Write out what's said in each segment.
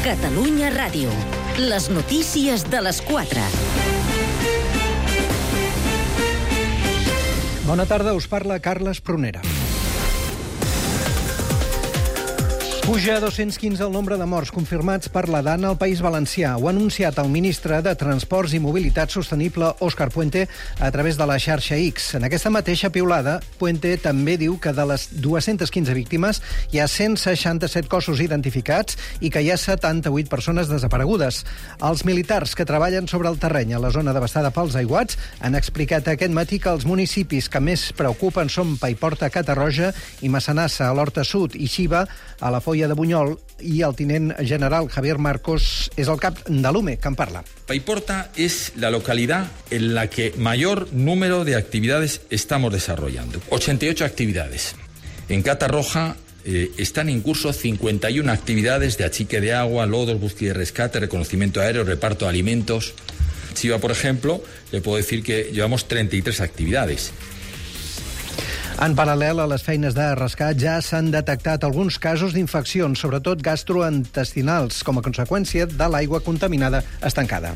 Catalunya Ràdio. Les notícies de les 4. Bona tarda, us parla Carles Prunera. Puja a 215 el nombre de morts confirmats per la DAN al País Valencià. Ho ha anunciat el ministre de Transports i Mobilitat Sostenible, Òscar Puente, a través de la xarxa X. En aquesta mateixa piulada, Puente també diu que de les 215 víctimes hi ha 167 cossos identificats i que hi ha 78 persones desaparegudes. Els militars que treballen sobre el terreny a la zona devastada pels aiguats han explicat aquest matí que els municipis que més preocupen són Paiporta, Catarroja i Massanassa, a l'Horta Sud, i Xiva, a la Foia de Bunyol, i el tinent general Javier Marcos és el cap de l'UME, que en parla. Paiporta es la localidad en la que mayor número de actividades estamos desarrollando. 88 actividades. En Catarroja están en curso 51 actividades de achique de agua, lodos, búsqueda y rescate, reconocimiento aéreo, reparto de alimentos. Chiva, por ejemplo, le puedo decir que llevamos 33 actividades. En paral·lel a les feines de rescat ja s'han detectat alguns casos d'infeccions, sobretot gastrointestinals, com a conseqüència de l'aigua contaminada estancada.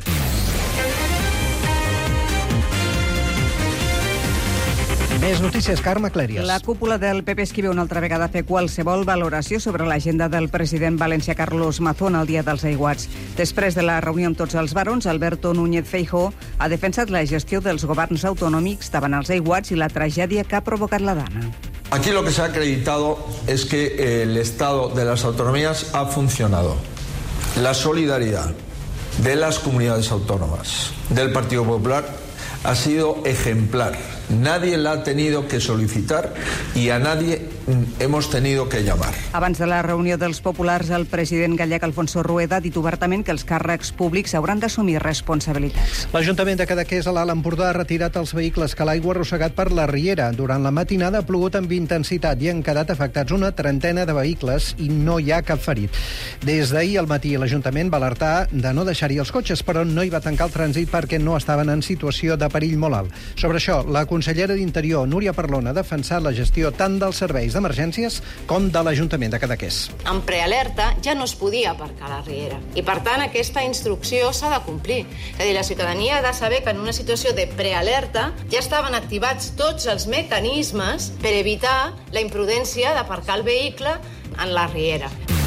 Més notícies, Carme Clèries. La cúpula del PP esquiva una altra vegada a fer qualsevol valoració sobre l'agenda del president valencià Carlos Mazón el dia dels aiguats. Després de la reunió amb tots els barons, Alberto Núñez Feijóo ha defensat la gestió dels governs autonòmics davant els aiguats i la tragèdia que ha provocat la Dana. Aquí lo que se ha acreditado es que el Estado de las autonomías ha funcionado. La solidaridad de las comunidades autónomas del Partido Popular ha sido ejemplar. Nadie la ha tenido que solicitar y a nadie hemos tenido que llamar. Abans de la reunió dels populars, el president gallec Alfonso Rueda ha dit obertament que els càrrecs públics hauran d'assumir responsabilitats. L'Ajuntament de Cadaqués, a l'Alt Empordà, ha retirat els vehicles que l'aigua ha arrossegat per la riera. Durant la matinada ha plogut amb intensitat i han quedat afectats una trentena de vehicles i no hi ha cap ferit. Des d'ahir al matí l'Ajuntament va alertar de no deixar-hi els cotxes, però no hi va tancar el trànsit perquè no estaven en situació de perill molt alt. Sobre això, la consellera d'Interior, Núria Parlon, ha defensat la gestió tant dels serveis d'emergències com de l'Ajuntament de Cadaqués. En prealerta ja no es podia aparcar a la riera i, per tant, aquesta instrucció s'ha de complir. És a dir, la ciutadania ha de saber que en una situació de prealerta ja estaven activats tots els mecanismes per evitar la imprudència d'aparcar el vehicle en la riera.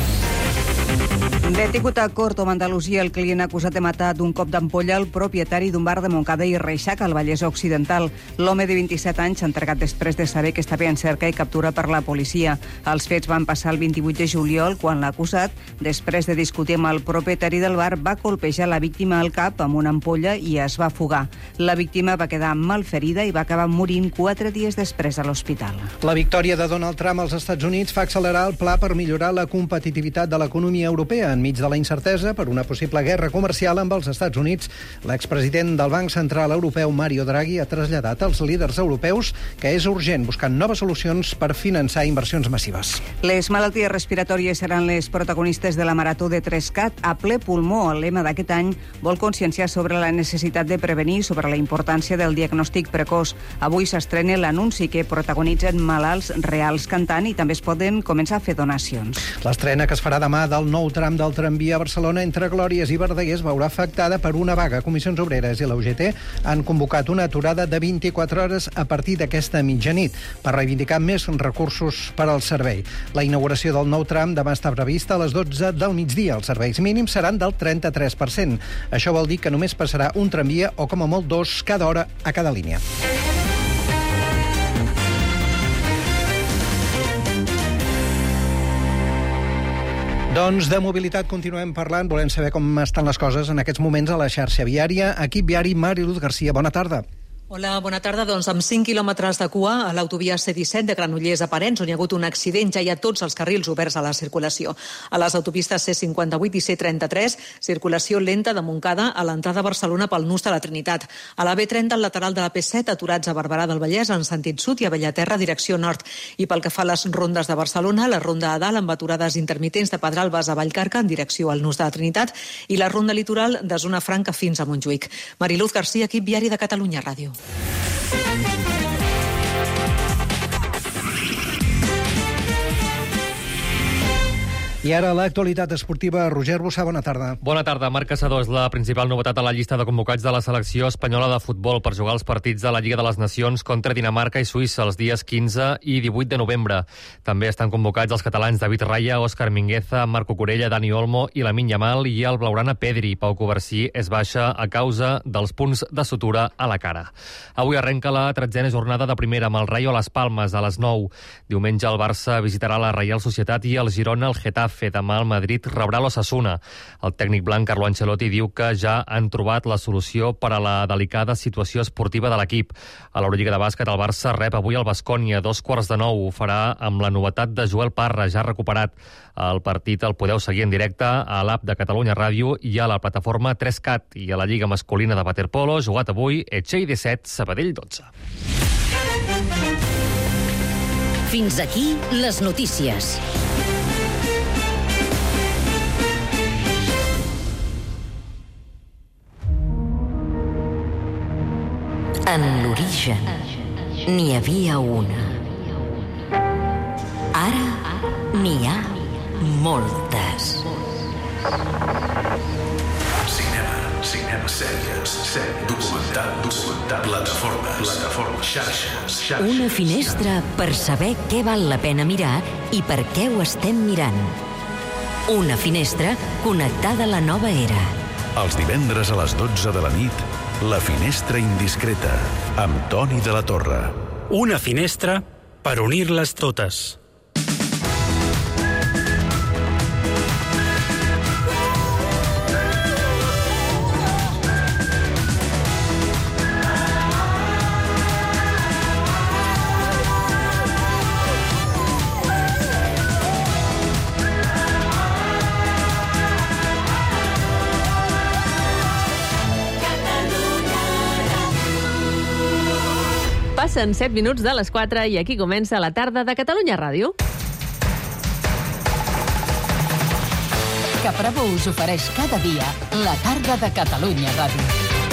Detingut a Córdoba, Andalusia, el client acusat de matar d'un cop d'ampolla el propietari d'un bar de Montcada i Reixac, al Vallès Occidental. L'home de 27 anys s'ha entregat després de saber que estava en cerca i captura per la policia. Els fets van passar el 28 de juliol, quan l'acusat, després de discutir amb el propietari del bar, va colpejar la víctima al cap amb una ampolla i es va fugar. La víctima va quedar malferida i va acabar morint 4 dies després a l'hospital. La victòria de Donald Trump als Estats Units fa accelerar el pla per millorar la competitivitat de l'economia europea. Enmig de la incertesa per una possible guerra comercial amb els Estats Units, l'expresident del Banc Central Europeu, Mario Draghi, ha traslladat als líders europeus que és urgent buscar noves solucions per finançar inversions massives. Les malalties respiratòries seran les protagonistes de la Marató de Trescat a ple pulmó. El lema d'aquest any vol conscienciar sobre la necessitat de prevenir, sobre la importància del diagnòstic precoç. Avui s'estrena l'anunci que protagonitzen malalts reals cantant i també es poden començar a fer donacions. L'estrena, que es farà demà, del nou tram del tramvia a Barcelona entre Glòries i Verdaguer es veurà afectada per una vaga. Comissions Obreres i la UGT han convocat una aturada de 24 hores a partir d'aquesta mitjanit per reivindicar més recursos per al servei. La inauguració del nou tram demà està prevista a les 12 del migdia. Els serveis mínims seran del 33%. Això vol dir que només passarà un tramvia o com a molt 2 cada hora a cada línia. Doncs de mobilitat continuem parlant. Volem saber com estan les coses en aquests moments a la xarxa viària. Equip viari, Mariluz Garcia, bona tarda. Hola, bona tarda. Doncs amb 5 quilòmetres de cua a l'autovia C-17 de Granollers a Parens, on hi ha hagut un accident, ja hi ha tots els carrils oberts a la circulació. A les autopistes C-58 i C-33, circulació lenta de Montcada a l'entrada a Barcelona pel nus de la Trinitat. A la B30, al lateral de la P7, aturats a Barberà del Vallès en sentit sud i a Bellaterra, direcció nord. I pel que fa a les rondes de Barcelona, la ronda a dalt amb aturades intermitents de Pedralbes a Vallcarca en direcció al nus de la Trinitat i la ronda litoral de Zona Franca fins a Montjuïc. Mariluz Garcia, equip viari de Catalunya Ràdio. I ara l'actualitat esportiva. Roger Bossà, bona tarda. Bona tarda. Marc Caçador és la principal novetat a la llista de convocats de la selecció espanyola de futbol per jugar els partits de la Lliga de les Nacions contra Dinamarca i Suïssa els dies 15 i 18 de novembre. També estan convocats els catalans David Raya, Òscar Mingueza, Marco Corella, Dani Olmo i Lamine Yamal i el blaugrana Pedri. Pau Covarsí és baixa a causa dels punts de sutura a la cara. Avui arrenca la 13a jornada de primera amb el Rayo a les Palmes a les 9. Diumenge el Barça visitarà la Reial Societat i el Girona el Getafe. Demà el Madrid rebrà l'Osasuna. El tècnic blanc Carlo Ancelotti diu que ja han trobat la solució per a la delicada situació esportiva de l'equip. A l'Eurolliga de bàsquet el Barça rep avui el Baskonia a 2:15. Ho farà amb la novetat de Joel Parra, ja recuperat. El partit el podeu seguir en directe a l'app de Catalunya Ràdio i a la plataforma 3CAT. I a la Lliga masculina de waterpolo, jugat avui, Etxell 17, Sabadell 12. Fins aquí les notícies. En l'origen n'hi havia una. Ara n'hi ha moltes. Cinema, sèries, documental, plataformes, xarxes. Una finestra per saber què val la pena mirar i per què ho estem mirant. Una finestra connectada a la nova era. Els divendres a les 12 de la nit, La finestra indiscreta, amb Toni de la Torre. Una finestra per unir-les totes. Passen 7 minuts de les 4 i aquí comença la tarda de Catalunya Ràdio. Caprabo us ofereix cada dia la tarda de Catalunya Ràdio.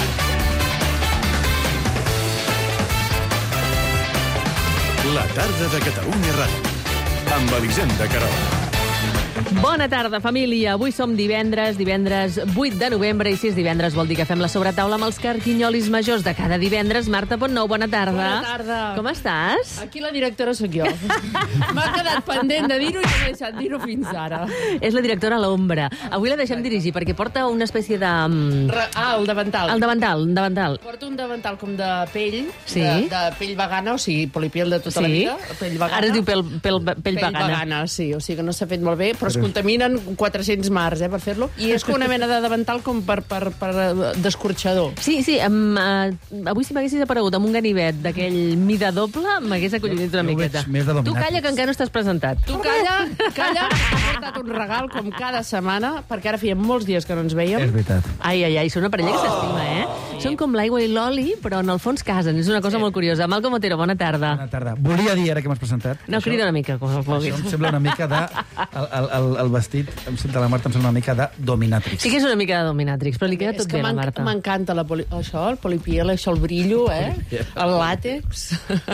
La tarda de Catalunya Ràdio, amb Elisenda Querol. Bona tarda, família. Avui som divendres 8 de novembre, i si és divendres vol dir que fem la sobretaula amb els carquinyolis majors de cada divendres. Marta Pontnou, bona tarda. Bona tarda. Com estàs? Aquí la directora sóc jo. M'ha quedat pendent de dir-ho i no m'he deixat dir-ho fins ara. És la directora a l'ombra. Avui la deixem dirigir perquè porta una espècie de... el davantal. El davantal. Porta un davantal com de pell, sí. de pell vegana, o sigui, polipiel de tota la vida. Pell vegana. Ara es diu pell vegana. Vegana, sí, o sigui que no s'ha fet molt bé, però es contaminen 400 mars, per fer-lo. I és com una mena de davantal com per d'escorxador. Sí, avui si m'haguessis aparegut amb un ganivet d'aquell mida doble, m'hagués acollonit una miqueta. Tu calla, que encara no estàs presentat. Tu calla, m'ha portat un regal com cada setmana, perquè ara feia molts dies que no ens veiem. És veritat. Ai, són una parella que s'estima, eh? Són com l'aigua i l'oli, però en el fons casen. És una cosa molt curiosa. Malcom Otero, bona tarda. Bona tarda. Volia dir, ara que m'has presentat... No, crida una mica, com vulguis. Això em sembla una mica de... El vestit de la Marta em sembla una mica de dominatrix. Sí que és una mica de dominatrix, però li queda tot bé a la Marta. M'encanta això, el polipiel, això, el brillo, el làtex.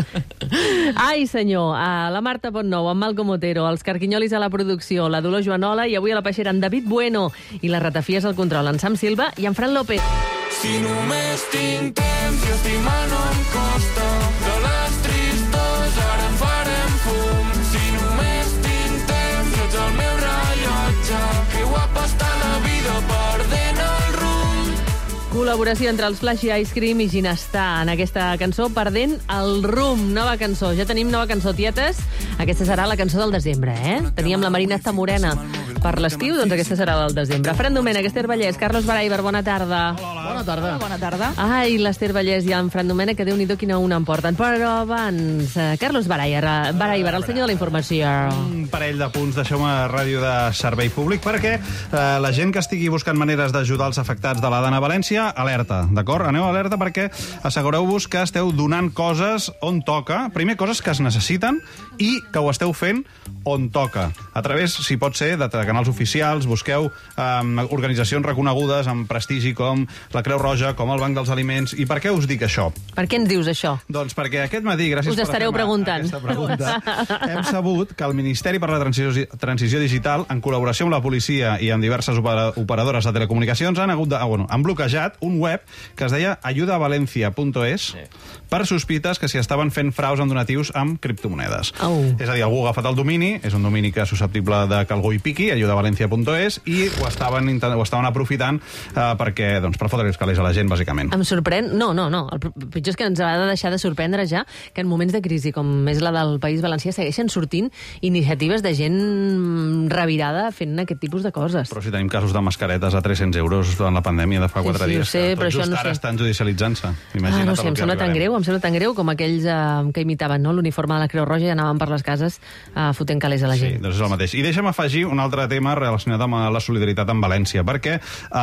Ai, senyor, la Marta Pontnou, en Malcom Otero, els carquinyolis a la producció, la Dolors Joanola, i avui a la peixera en David Bueno, i les ratafies al control, en Sam Silva i en Fran López. Si només tinc temps i estimar no em costa, de les tristos ara en farem fum. Si només tinc temps i ets el meu rellotge, que guapa està la vida perdent el rumb. Col·laboració entre els Flashy Ice Cream i Ginestar en aquesta cançó, Perdent el rumb. Nova cançó, ja tenim nova cançó, tietes. Aquesta serà la cançó del desembre, eh? Teníem la Marina Zamorena per l'estiu, doncs aquesta serà del desembre. Fran Domènech, Esther Vallès, Carlos Baraiber, bona tarda. Bona tarda. Bona tarda. Ai, l'Esther Vallès i en Fran Domènech, que Déu-n'hi-do quina una em porten. Però abans, Carlos Baraiber, el senyor de la informació. Un parell de punts, deixeu-me ràdio de servei públic, perquè la gent que estigui buscant maneres d'ajudar els afectats de la Dana a València, alerta, d'acord? Aneu alerta perquè assegureu-vos que esteu donant coses on toca. Primer, coses que es necessiten i que ho esteu fent on toca. A través, si pot ser, de canals oficials, busqueu organitzacions reconegudes amb prestigi com la Creu Roja, com el Banc dels Aliments. I per què us dic això? Per què ens dius això? Doncs perquè aquest matí, gràcies us estareu preguntant. Aquesta pregunta, hem sabut que el Ministeri per la Transició Digital, en col·laboració amb la policia i amb diverses operadores de telecomunicacions, han bloquejat un web que es deia ayudavalencia.es per sospites que s'hi estaven fent fraus en donatius amb criptomonedes. És a dir, algú ha agafat el domini, és un domini que és susceptible de que algú hi piqui, ayudavalencia.es, i ho estaven aprofitant perquè, doncs, per fotre els calés a la gent, bàsicament. Em sorprèn... No. El pitjor és que ens ha de deixar de sorprendre ja que en moments de crisi, com és la del País Valencià, segueixen sortint iniciatives de gent revirada fent aquest tipus de coses. Però si tenim casos de mascaretes a 300 euros durant la pandèmia de fa 4 dies, sé, que tot just ara estan judicialitzant-se. No sé, em sembla tan greu com aquells que imitaven l'uniforme de la Creu Roja i anaven per les cases fotent calés a la gent. Sí, doncs és el mateix. I deixa'm afegir un altre tema relacionat amb la solidaritat amb València, perquè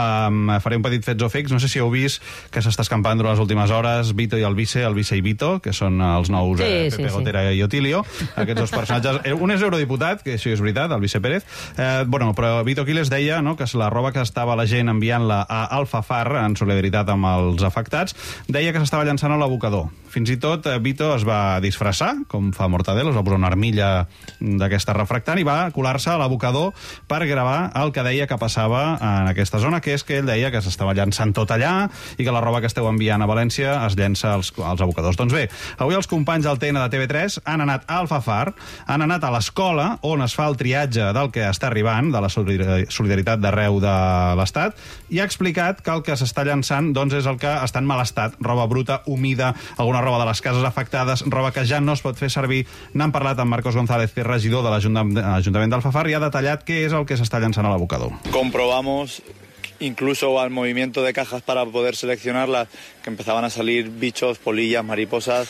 faré un petit fets o fakes. No sé si heu vist que s'està escampant durant les últimes hores Vito i el Vice i Vito, que són els nous Pepe Gotera i Otilio. Aquests dos personatges. Un és eurodiputat, que això és veritat, el Vice Pérez. Però Vito Quiles deia que la roba que estava la gent enviant-la a Alfafar, en solidaritat amb els afectats, deia que s'estava llançant a l'abocador. Fins i tot Vito es va disfressar, com fa Mortadelo, es va posar una armilla d'aquesta refractant i va colar-se a l'abocador per gravar el que deia que passava en aquesta zona, que és que ell deia que s'estava llançant tot allà i que la roba que esteu enviant a València es llença als abocadors. Doncs bé, avui els companys del TN de TV3 han anat a Alfafar, han anat a l'escola on es fa el triatge del que està arribant, de la solidaritat d'arreu de l'Estat, i ha explicat que el que s'està llançant és el que està en mal estat, roba bruta, humida, alguna roba de les cases afectades, roba que ja no es pot fer servir. N'han parlat amb Marcos González, que és regidor de l'Ajuntament d'Alfafar, i ha detallat què és el que s'està llançant a l'abocador. Comprobamos incluso al movimiento de cajas para poder seleccionarlas, que empezaban a salir bichos, polillas, mariposas,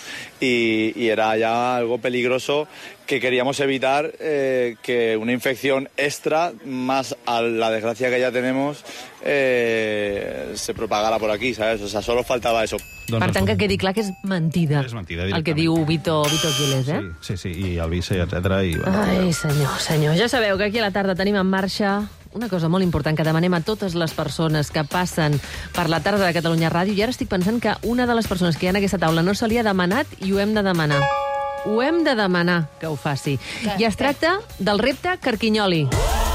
y era ya algo peligroso que queríamos evitar que una infección extra, más a la desgracia que ya tenemos, se propagara por aquí, ¿sabes? O sea, solo faltaba eso. Per tant, que quedi clar que és mentida. És mentida, el que diu Vito Quiles, eh? Sí, i el Vice, etcètera. Ai, senyor. Ja sabeu que aquí a la tarda tenim en marxa una cosa molt important que demanem a totes les persones que passen per la tarda de Catalunya Ràdio, i ara estic pensant que una de les persones que hi ha en aquesta taula no se li ha demanat i ho hem de demanar. Ho hem de demanar que ho faci. I es tracta del repte Carquinyoli.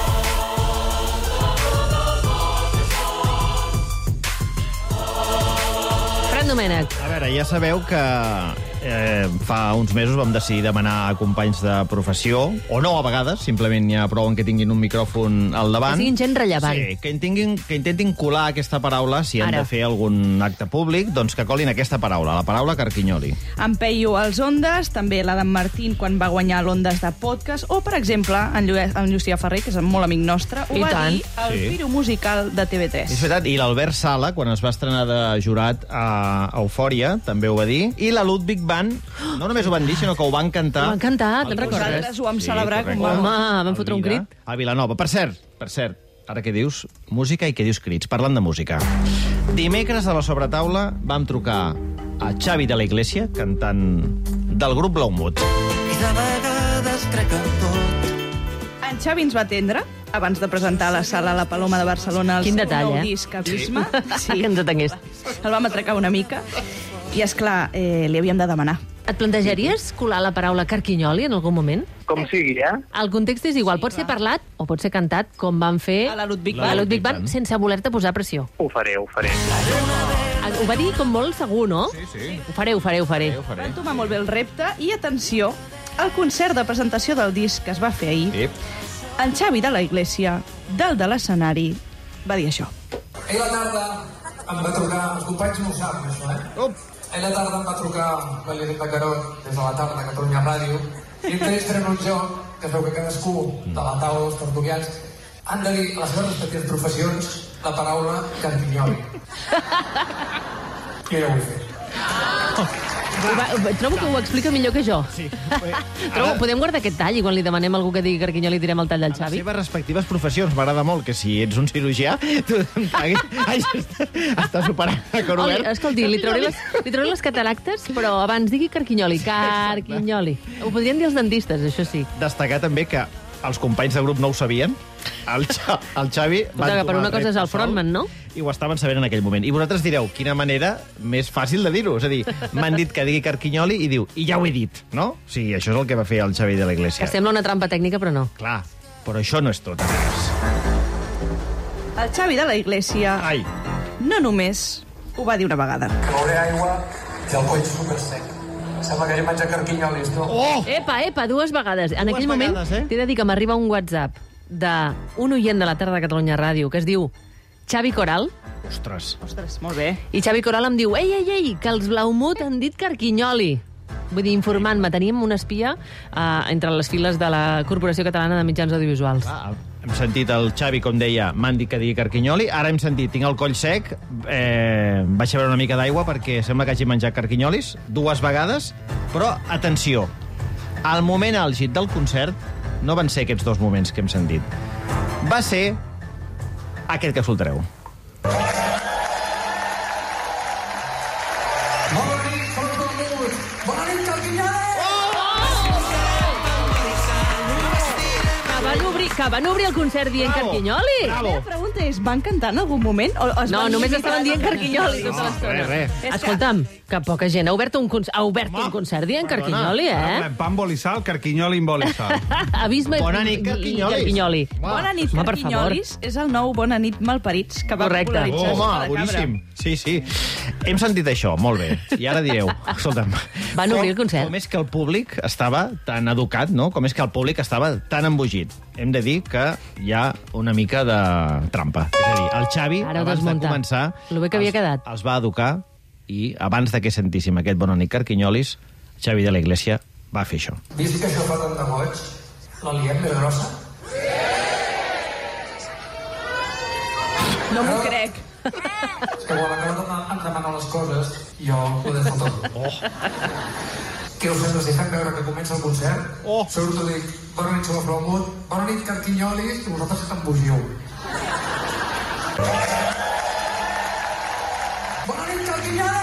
Fran Domènech. A veure, ja sabeu que fa uns mesos vam decidir demanar a companys de professió, o no a vegades, simplement n'hi ha prou en que tinguin un micròfon al davant. Que siguin gent rellevant. Sí, que intentin colar aquesta paraula, si han de fer algun acte públic, doncs que colin aquesta paraula, la paraula Carquinyoli. En Peyu als Ondes, també l'Adam Martín quan va guanyar l'Ondes de podcast, o, per exemple, en Llucià Ferrer, que és molt amic nostre, ho va dir al Piro Musical de TV3. És veritat, i l'Albert Sala, quan es va estrenar de jurat a Eufòria, també ho va dir, i la Ludwig Band, no només ho van dir, sinó que ho van cantar. Ho van cantar, te'n recordes? Nosaltres ho vam celebrar com va. Home, vam fotre un crit. A Vilanova. Per cert, ara què dius? Música i què dius crits? Parlant de música. Dimecres a la sobretaula vam trucar a Xavi de la Iglesia, cantant del grup Blaumut. I de vegades crec en tot. En Xavi ens va atendre abans de presentar a la sala La Paloma de Barcelona el seu nou disc Abisme. Sí, que ens atengués. El vam atracar una mica i, esclar, li havíem de demanar. Et plantejaries colar la paraula Carquinyoli en algun moment? Com sigui, El context és igual, pot ser parlat o pot ser cantat, com van fer a la Ludwig Band, sense voler-te posar pressió. Ho faré. Ho va dir com molt segur, no? Sí. Ho faré. Va entomar molt bé el repte i, atenció, el concert de presentació del disc que es va fer ahir, en Xavi de la Iglesia, dalt de l'escenari, va dir això. Ahir a la tarda em va trucar, els companys no ho saben, això, Ahir a la tarda em va trucar l'Elisenda de Carot, des de la tarda de Catalunya Ràdio, i entre ells tenen un joc que es veu que cadascú de la taula dels tertulians han de dir a les seves respectives professions la paraula Carquinyoli. I jo ho he fet. Trobo que ho explica millor que jo. Sí. Podem guardar aquest tall i quan li demanem a algú que digui Carquinyoli direm el tall del Xavi? Les seves respectives professions. M'agrada molt que si ets un cirurgià tu estàs operant a cor obert. Escolti, li trauré les cataractes, però abans digui Carquinyoli. Carquinyoli. Ho podrien dir els dentistes, això sí. Destacar també que Els companys de grup no ho sabien. El Xavi... Que per una cosa és el frontman, no? I ho estaven sabent en aquell moment. I vosaltres direu, quina manera més fàcil de dir-ho. És a dir, m'han dit que digui Carquinyoli i diu, i ja ho he dit, no? O sigui, això és el que va fer el Xavi de la Iglesia. Que sembla una trampa tècnica, però no. Clar, però això no és tot. El Xavi de la Iglesia no només ho va dir una vegada. Que veuré aigua i el coll supersec. Sembla que he menjat carquinyolis, tu. Epa, 2 vegades. En aquell moment t'he de dir que m'arriba un WhatsApp d'un oient de la tarda de Catalunya Ràdio que es diu Xavi Coral. Ostres, molt bé. I Xavi Coral em diu, ei, que els Blaumut han dit carquinyoli. Vull dir, informant-me. Teníem un espia entre les files de la Corporació Catalana de Mitjans Audiovisuals. Hem sentit el Xavi, com deia, m'han dit que digui carquinyoli. Ara hem sentit, tinc el coll sec, vaig a beure una mica d'aigua perquè sembla que hagi menjat carquinyolis 2 vegades, però, atenció, al moment àlgid del concert no van ser aquests 2 moments que hem sentit. Va ser aquest que escoltareu. Que van obrir el concert dient carquinyoli. La pregunta és, van cantar en algun moment? No, només estaven dient carquinyoli tota l'estona. Escolta'm, que poca gent ha obert un concert dient carquinyoli, Pàmbol i sal, carquinyoli imbol i sal. Abisme Bona nit, carquinyoli. Bona nit, carquinyolis és el nou Bona nit, malparits, que va popularitzar. Home, boníssim. Sí. Hem sentit això, molt bé. I ara direu, escolta'm... Van obrir el concert. Com és que el públic estava tan educat, no? Com és que el públic estava tan embogit? Hem de dir que hi ha una mica de trampa. És a dir, el Xavi, abans de començar, lo bé que havia quedat, els va educar i abans de que sentíssim aquest Bona nit, carquinyolis, Xavi de la Iglesia va fer això. Vist que això fa tant de goig, la liem més grossa? No m'ho crec. És que quan acaba em demana les coses, jo ho dejo tot. Què us sembla si fem veure que comença el concert? Surto i dic, bona nit, som el Blaumut, bona nit, carquinyolis, i vosaltres embogiu. Bona nit, carquinyolis!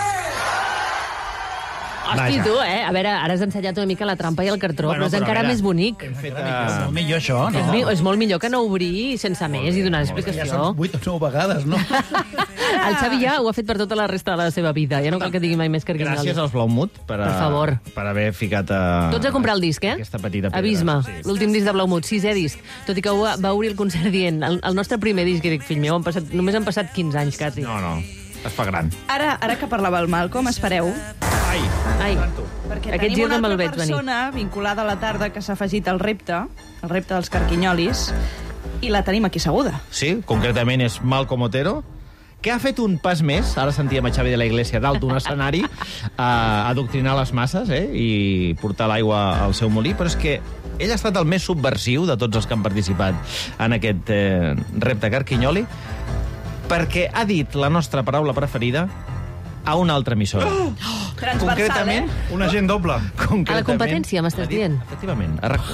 Hosti, tu, A veure, ara has ensenyat una mica la trampa i el cartró, però és encara més bonic. És molt millor això, no? És molt millor que no obrir sense més i donar explicació. Ja són 8 o 9 vegades, no? El Xavi ja ho ha fet per tota la resta de la seva vida. Ja no cal que digui mai més carquinyolis. Gràcies als Blaumut per haver ficat Tots a comprar el disc, aquesta petita pedra. Abisme, l'últim disc de Blaumut, 6è disc. Tot i que va obrir el concert dient el nostre primer disc, i dic, fill meu, només han passat 15 anys, quasi. No, es fa gran. Ara que parlava el Malcolm, espereu. Ai, perquè aquest tenim gir una no me'l altra veig venir. persona vinculada a la tarda que s'ha afegit al repte dels carquinyolis, i la tenim aquí asseguda. Sí, concretament és Malcom Otero, que ha fet un pas més, ara sentíem a Xavi de la Iglesia dalt d'un escenari, a adoctrinar les masses i portar l'aigua al seu molí, però és que ell ha estat el més subversiu de tots els que han participat en aquest repte carquinyoli, perquè ha dit la nostra paraula preferida a una altra emissora. Transversal, concretament, un agent doble. A la competència, m'estàs dient? Efectivament.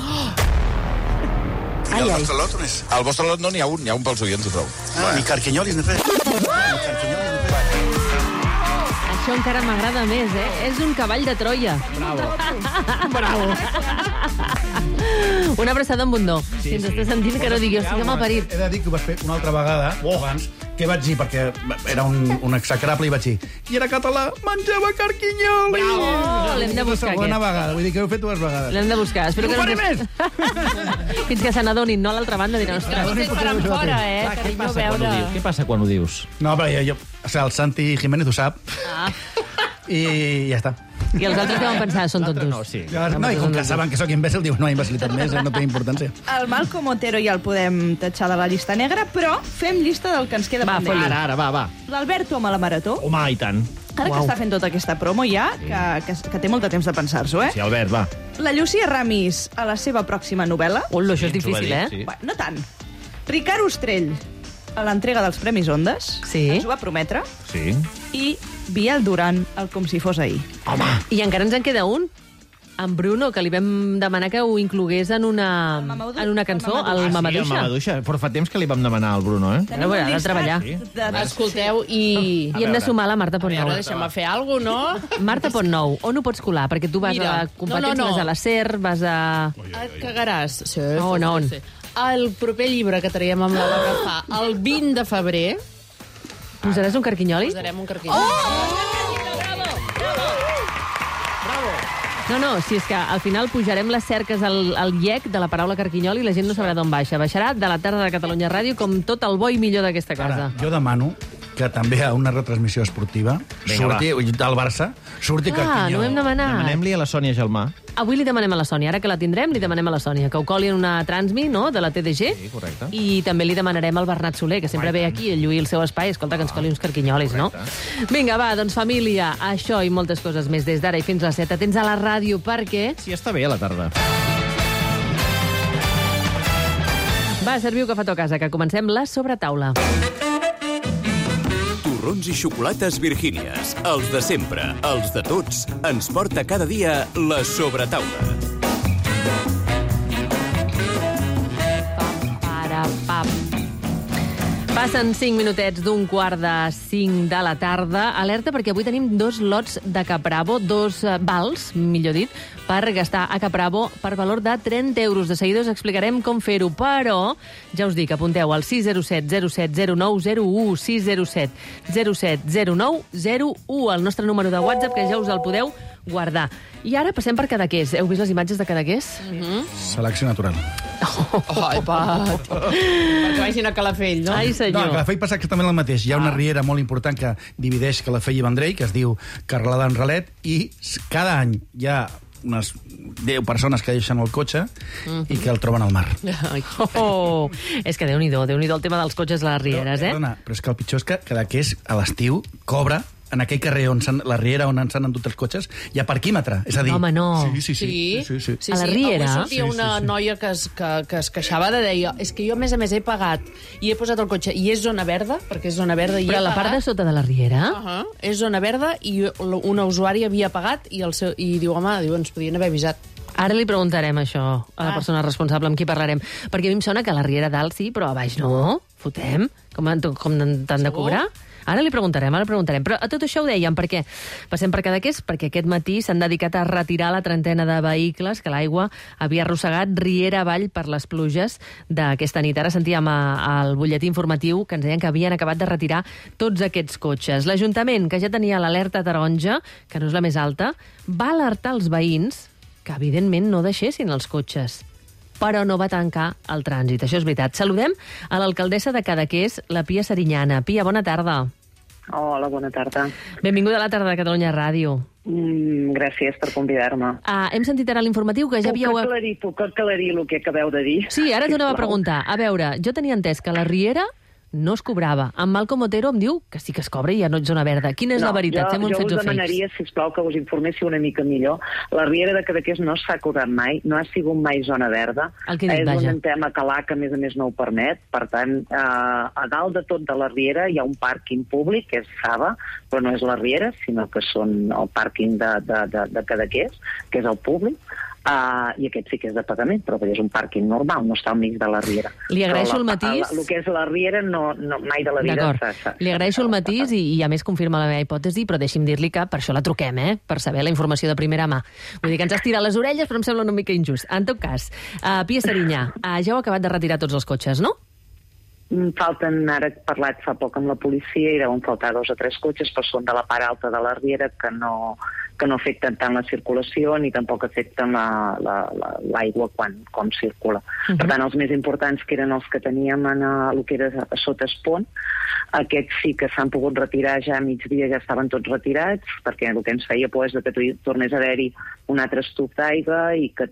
I al vostre lot on és? Al vostre lot no n'hi ha un pels oients i prou. Ni carquinyolis ni res. Això encara m'agrada més, És un cavall de Troia. Bravo. Una abraçada amb bundó. Si ens està sentint, que no digui, hosti, que m'ha parit. He de dir que ho vas fer una altra vegada, abans, què vaig dir? Perquè era un execrable i vaig dir, i era català, menjava carquinyoli! Bravo! L'hem de buscar, segona aquest. vegada, vull dir que ho he fet 2 vegades. L'hem de buscar. Espero que no faré més! Fins que se n'adonin, no? A l'altra banda diran, ostres, Estic parant fora, Què passa quan ho dius? No, però el Santi Jiménez ho sap. I ja està. I els altres que van pensar, són tontos. No, i com que saben que sóc imbècil, diu, no, imbecilitat més, no té importància. El Malcolm Otero ja el podem tatxar de la llista negra, però fem llista del que ens queda pendent. Ara, va. L'Alberto amb la Marató. Home, i tant. Ara que està fent tota aquesta promo ja, que té molt de temps de pensar-s'ho, Sí, Albert, va. La Llucia Ramis a la seva pròxima novel·la. Olo, això és difícil, Sí. No tant. Ricard Ostrell a l'entrega dels Premis Ondes. Sí. Ens ho va prometre. Sí. I Biel Duran, el Com si fos ahir. Home. I encara ens en queda un? En Bruno, que li vam demanar que ho inclogués en una cançó, el Mamaduixa. Sí, el Mamaduixa. Però fa temps que li vam demanar al Bruno, eh? Però ha de treballar. Escolteu, i hem de sumar la Marta Pontnou. A veure, deixa'm fer alguna cosa, no? Marta Pontnou, on ho pots colar? Perquè tu vas a competències, vas a la SER, vas a... Et cagaràs. Sí, on? El proper llibre que traiem amb la Laura fa el 20 de febrer... Posaràs un carquinyoli? Posarem un carquinyoli. No, si és que al final pujarem les cerques al IEC de la paraula carquinyol i la gent no sabrà d'on baixa. Baixarà de la tarda de Catalunya Ràdio com tot el bo i millor d'aquesta casa. Ara, jo demano que també a una retransmissió esportiva surti del Barça, surti carquinyol. No ho hem demanat. Demanem-li a la Sònia Gelmà. Avui li demanem a la Sònia. Ara que la tindrem, li demanem a la Sònia que ho coli en una transmi, no?, de la TDG. Sí, correcte. I també li demanarem al Bernat Soler, que sempre ve aquí a lluir el seu espai. Escolta, que ens coli uns carquinyolis, no? Vinga, va, doncs família, això i moltes coses més des d'ara i fins a les 7. Atents a la ràdio perquè... Sí, està bé a la tarda. Va, serviu que fa a casa, que comencem la sobretaula. Torrons i xocolates Virgínies, els de sempre, els de tots, ens porta cada dia la sobretaula. Passen 5 minutets d'un 4:45 de la tarda. Alerta perquè avui tenim 2 lots de Capravo, 2 vals, millor dit, per gastar a Capravo per valor de 30 euros. De seguida us explicarem com fer-ho, però ja us dic, apunteu al 607 07 0901, 607 07 0901, el nostre número de WhatsApp, que ja us el podeu guardar. I ara passem per Cadaqués. Heu vist les imatges de Cadaqués? Selecció natural. Ai, Pat. Perquè vagin a Calafell, no? Ai, senyor. No, a Calafell passa exactament el mateix. Hi ha una riera molt important que divideix Calafell i Vendrell, que es diu Carreladà Enralet, i cada any hi ha unes 10 persones que deixen el cotxe i que el troben al mar. És que Déu-n'hi-do el tema dels cotxes a les rieres, eh? Perdona, però és que el pitjor és que Cadaqués a l'estiu cobra en aquell carrer la riera on s'han endut els cotxes, hi ha parquímetre. És a dir... Home, no. Sí. A la riera? Avui sortia una noia que es queixava de deia, és que jo, a més, he pagat i he posat el cotxe, i és zona verda, perquè és zona verda, i però a la part de sota de la riera? És zona verda, i una usuària havia pagat, i diu, home, ens podien haver avisat. Ara li preguntarem això a la persona responsable amb qui parlarem. Perquè a mi em sona que a la riera dalt sí, però a baix no. Fotem? Com t'han de cobrar? Ara li preguntarem. Però a tot això ho dèiem, perquè passem per Cadaqués, perquè aquest matí s'han dedicat a retirar la trentena de vehicles que l'aigua havia arrossegat riera avall per les pluges d'aquesta nit. Ara sentíem al butlletí informatiu que ens deien que havien acabat de retirar tots aquests cotxes. L'Ajuntament, que ja tenia l'alerta taronja, que no és la més alta, va alertar els veïns que, evidentment, no deixessin els cotxes, però no va tancar el trànsit. Això és veritat. Saludem a l'alcaldessa de Cadaqués, la Pia Serinyana. Pia, bona tarda. Hola, bona tarda. Benvinguda a la tarda de Catalunya Ràdio. Gràcies per convidar-me. Hem sentit ara l'informatiu que ja havíeu... Puc aclarir el que acabeu de dir? Sí, ara t'ho anava a preguntar. A veure, jo tenia entès que la riera no es cobrava. En Malcom Otero em diu que sí que es cobra i ja no ets zona verda. Quina és la veritat? Fem uns fets o Jo us fakes. demanaria, sisplau, que us informéssiu una mica millor. La riera de Cadaqués no s'ha cobrat mai, no ha sigut mai zona verda. És un tema calà que, a més no ho permet. Per tant, a dalt de tot de la riera hi ha un pàrquing públic, que és Saba, però no és la riera, sinó que són el pàrquing de Cadaqués, que és el públic. I aquest sí que és de pagament, però és un pàrquing normal, no està al mig de la riera. Li agraeixo el matís. El que és la riera no mai de la vida s'ha... Li agraeixo el matís i a més confirma la meva hipòtesi, però deixi'm dir-li que per això la truquem, per saber la informació de primera mà. Vull dir que ens has tirat les orelles, però em sembla una mica injust. En tot cas, Pia Serinyà, ja heu acabat de retirar tots els cotxes, no? Falten, ara he parlat fa poc amb la policia, i deuen faltar 2 o 3 cotxes, però són de la part alta de la riera que no afecten tant la circulació ni tampoc afecten l'aigua quan circula. Per tant, els més importants, que eren els que teníem en el que era a sota Espont, aquests sí que s'han pogut retirar ja a migdia, ja estaven tots retirats, perquè el que ens feia por és que tornés a haver-hi un altre estup d'aigua i que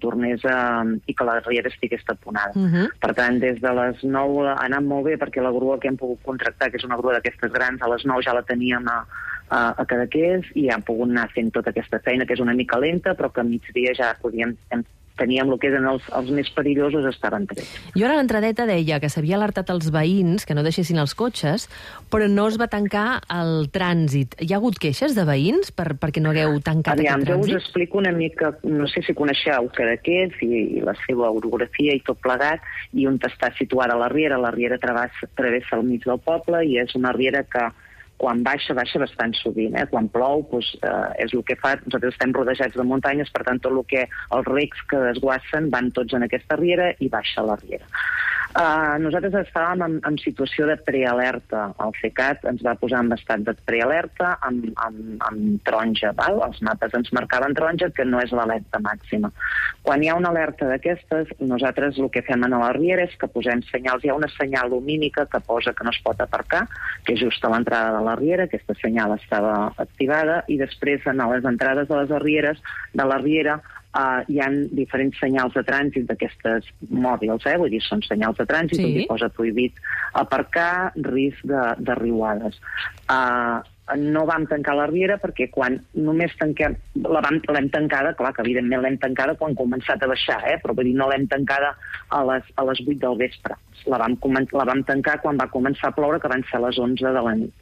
la riera estigués taponada. Per tant, des de les 9 ha anat molt bé, perquè la grua que hem pogut contractar, que és una grua d'aquestes grans, a les 9 ja la teníem a Cadaqués, i han pogut anar fent tota aquesta feina, que és una mica lenta, però que a migdia ja hem teníem el que eren els més perillosos, estaven trets. Jo ara a l'entradeta deia que s'havia alertat els veïns que no deixessin els cotxes, però no es va tancar el trànsit. Hi ha hagut queixes de veïns perquè no hagueu tancat aquest trànsit? Jo us explico una mica, no sé si coneixeu Cadaqués i la seva orografia i tot plegat, i on està situada la riera. La riera travessa el mig del poble i és una riera que quan baixa bastant sovint. Quan plou, és el que fa... Nosaltres estem rodejats de muntanyes, per tant, tot el que els recs que desguassen van tots en aquesta riera i baixa la riera. Nosaltres estàvem en situació de prealerta. El CECAT ens va posar en estat de prealerta amb taronja. Els mapes ens marcaven taronja, que no és l'alerta màxima. Quan hi ha una alerta d'aquestes, nosaltres el que fem a la riera és que posem senyals. Hi ha una senyal lumínica que posa que no es pot aparcar, que és just a l'entrada de la riera. Aquesta senyal estava activada, i després a les entrades de les rieres, hi ha diferents senyals de trànsit d'aquestes mòbils, vull dir, són senyals de trànsit, on hi posa prohibit aparcar, risc de riuades. No vam tancar la riera perquè quan només tanquem... L'hem tancada, clar que evidentment l'hem tancada quan ha començat a baixar, però vull dir, no l'hem tancada a les 8 del vespre. La vam tancar quan va començar a ploure, que van ser a les 11 de la nit.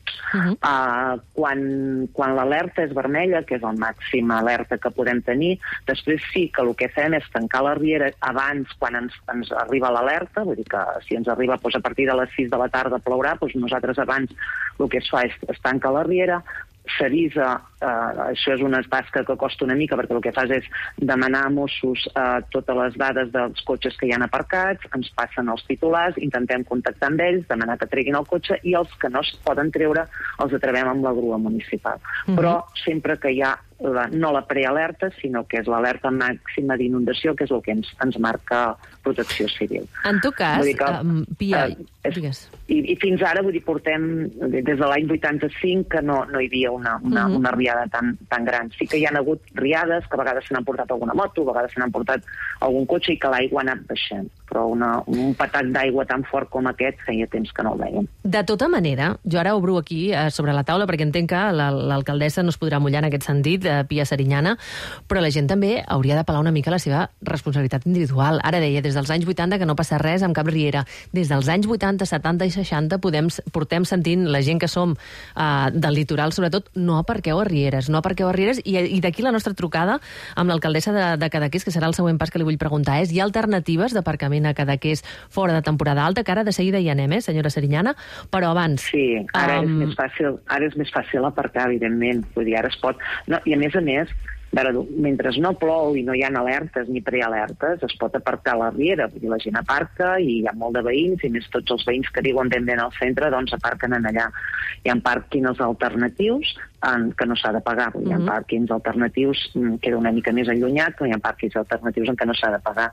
Quan l'alerta és vermella, que és el màxim alerta que podem tenir, després sí que el que fem és tancar la riera abans, quan ens arriba l'alerta, vull dir que si ens arriba a partir de les 6 de la tarda plourà, nosaltres abans el que es fa és tancar la riera, s'avisa, això és una tasca que costa una mica perquè el que fas és demanar a Mossos totes les dades dels cotxes que hi han aparcats, ens passen els titulars, intentem contactar amb ells, demanar que treguin el cotxe, i els que no es poden treure els atrevem amb la grua municipal. Però sempre que hi ha no la prealerta, sinó que és l'alerta màxima d'inundació, que és el que ens marca Protecció Civil. En tot cas, Pia, digues. I fins ara, vull dir, portem des de l'any 85 que no hi havia una riada tan gran. Sí que hi ha hagut riades, que a vegades se n'han portat alguna moto, a vegades se n'han portat algun cotxe, i que l'aigua ha anat baixant. Però un patac d'aigua tan fort com aquest feia temps que no el veiem. De tota manera, jo ara obro aquí sobre la taula, perquè entenc que l'alcaldessa no es podrà mullar en aquest sentit, Pia Serinyana, però la gent també hauria de pelar una mica la seva responsabilitat individual. Ara deia, des dels anys 80 que no passa res amb cap riera. Des dels anys 80, 70 i 60 portem sentint la gent que som del litoral, sobretot, no aparqueu a rieres, i d'aquí la nostra trucada amb l'alcaldessa de Cadaqués, que serà el següent pas que li vull preguntar, és: hi ha alternatives d'aparcament a Cadaqués fora de temporada alta, que ara de seguida hi anem, senyora Serinyana, però abans... Sí, ara és més fàcil aparcar, evidentment, vull dir, ara es pot... I a més, mentre no plou i no hi ha alertes ni prealertes, es pot aparcar a la riera, vull dir, la gent aparca i hi ha molt de veïns, i més tots els veïns que viuen ben al centre, doncs aparquen en allà. Hi ha pàrquings alternatius que no s'ha de pagar, hi ha pàrquings alternatius, queda una mica més allunyat, però hi ha pàrquings alternatius en què no s'ha de pagar.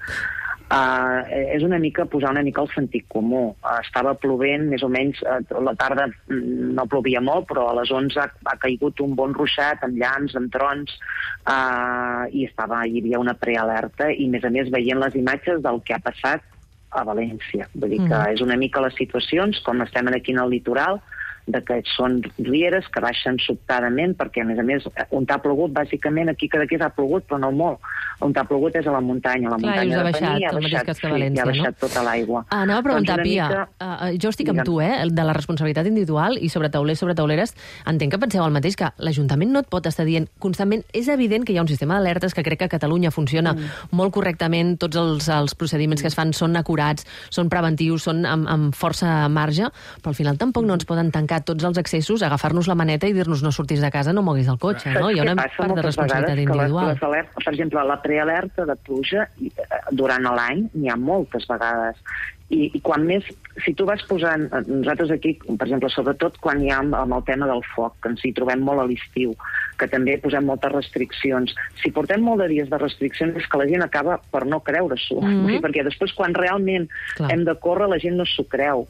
És una mica posar una mica el sentit comú. Estava plovent, més o menys, la tarda no plovia molt, però a les 11 ha caigut un bon ruixat, amb llamps, amb trons, i hi havia una prealerta, i a més veient les imatges del que ha passat a València. Vull dir que és una mica les situacions, com estem aquí en el litoral, de que són rieres que baixen sobtadament, perquè a més on ha plogut, bàsicament aquí Cadaqués ha plogut, però no molt. On ha plogut és a la muntanya. La muntanya de Pení ha baixat tota l'aigua. Anava a preguntar, Pia, jo estic amb tu, de la responsabilitat individual, i sobre taulers, sobre tauleres, entenc que penseu el mateix, que l'Ajuntament no et pot estar dient constantment. És evident que hi ha un sistema d'alertes que crec que a Catalunya funciona molt correctament, tots els procediments que es fan són acurats, són preventius, són amb força marge, però al final tampoc no ens poden tancar tots els accessos, agafar-nos la maneta i dir-nos no sortis de casa, no moguis el cotxe, no? Hi ha una part de responsabilitat individual. Per exemple, la prealerta de pluja durant l'any n'hi ha moltes vegades. I quan més, si tu vas posant, nosaltres aquí, per exemple, sobretot quan hi ha amb el tema del foc, que ens hi trobem molt a l'estiu, que també posem moltes restriccions. Si portem molt de dies de restriccions és que la gent acaba per no creure-s'ho, perquè després quan realment hem de córrer la gent no s'ho creu.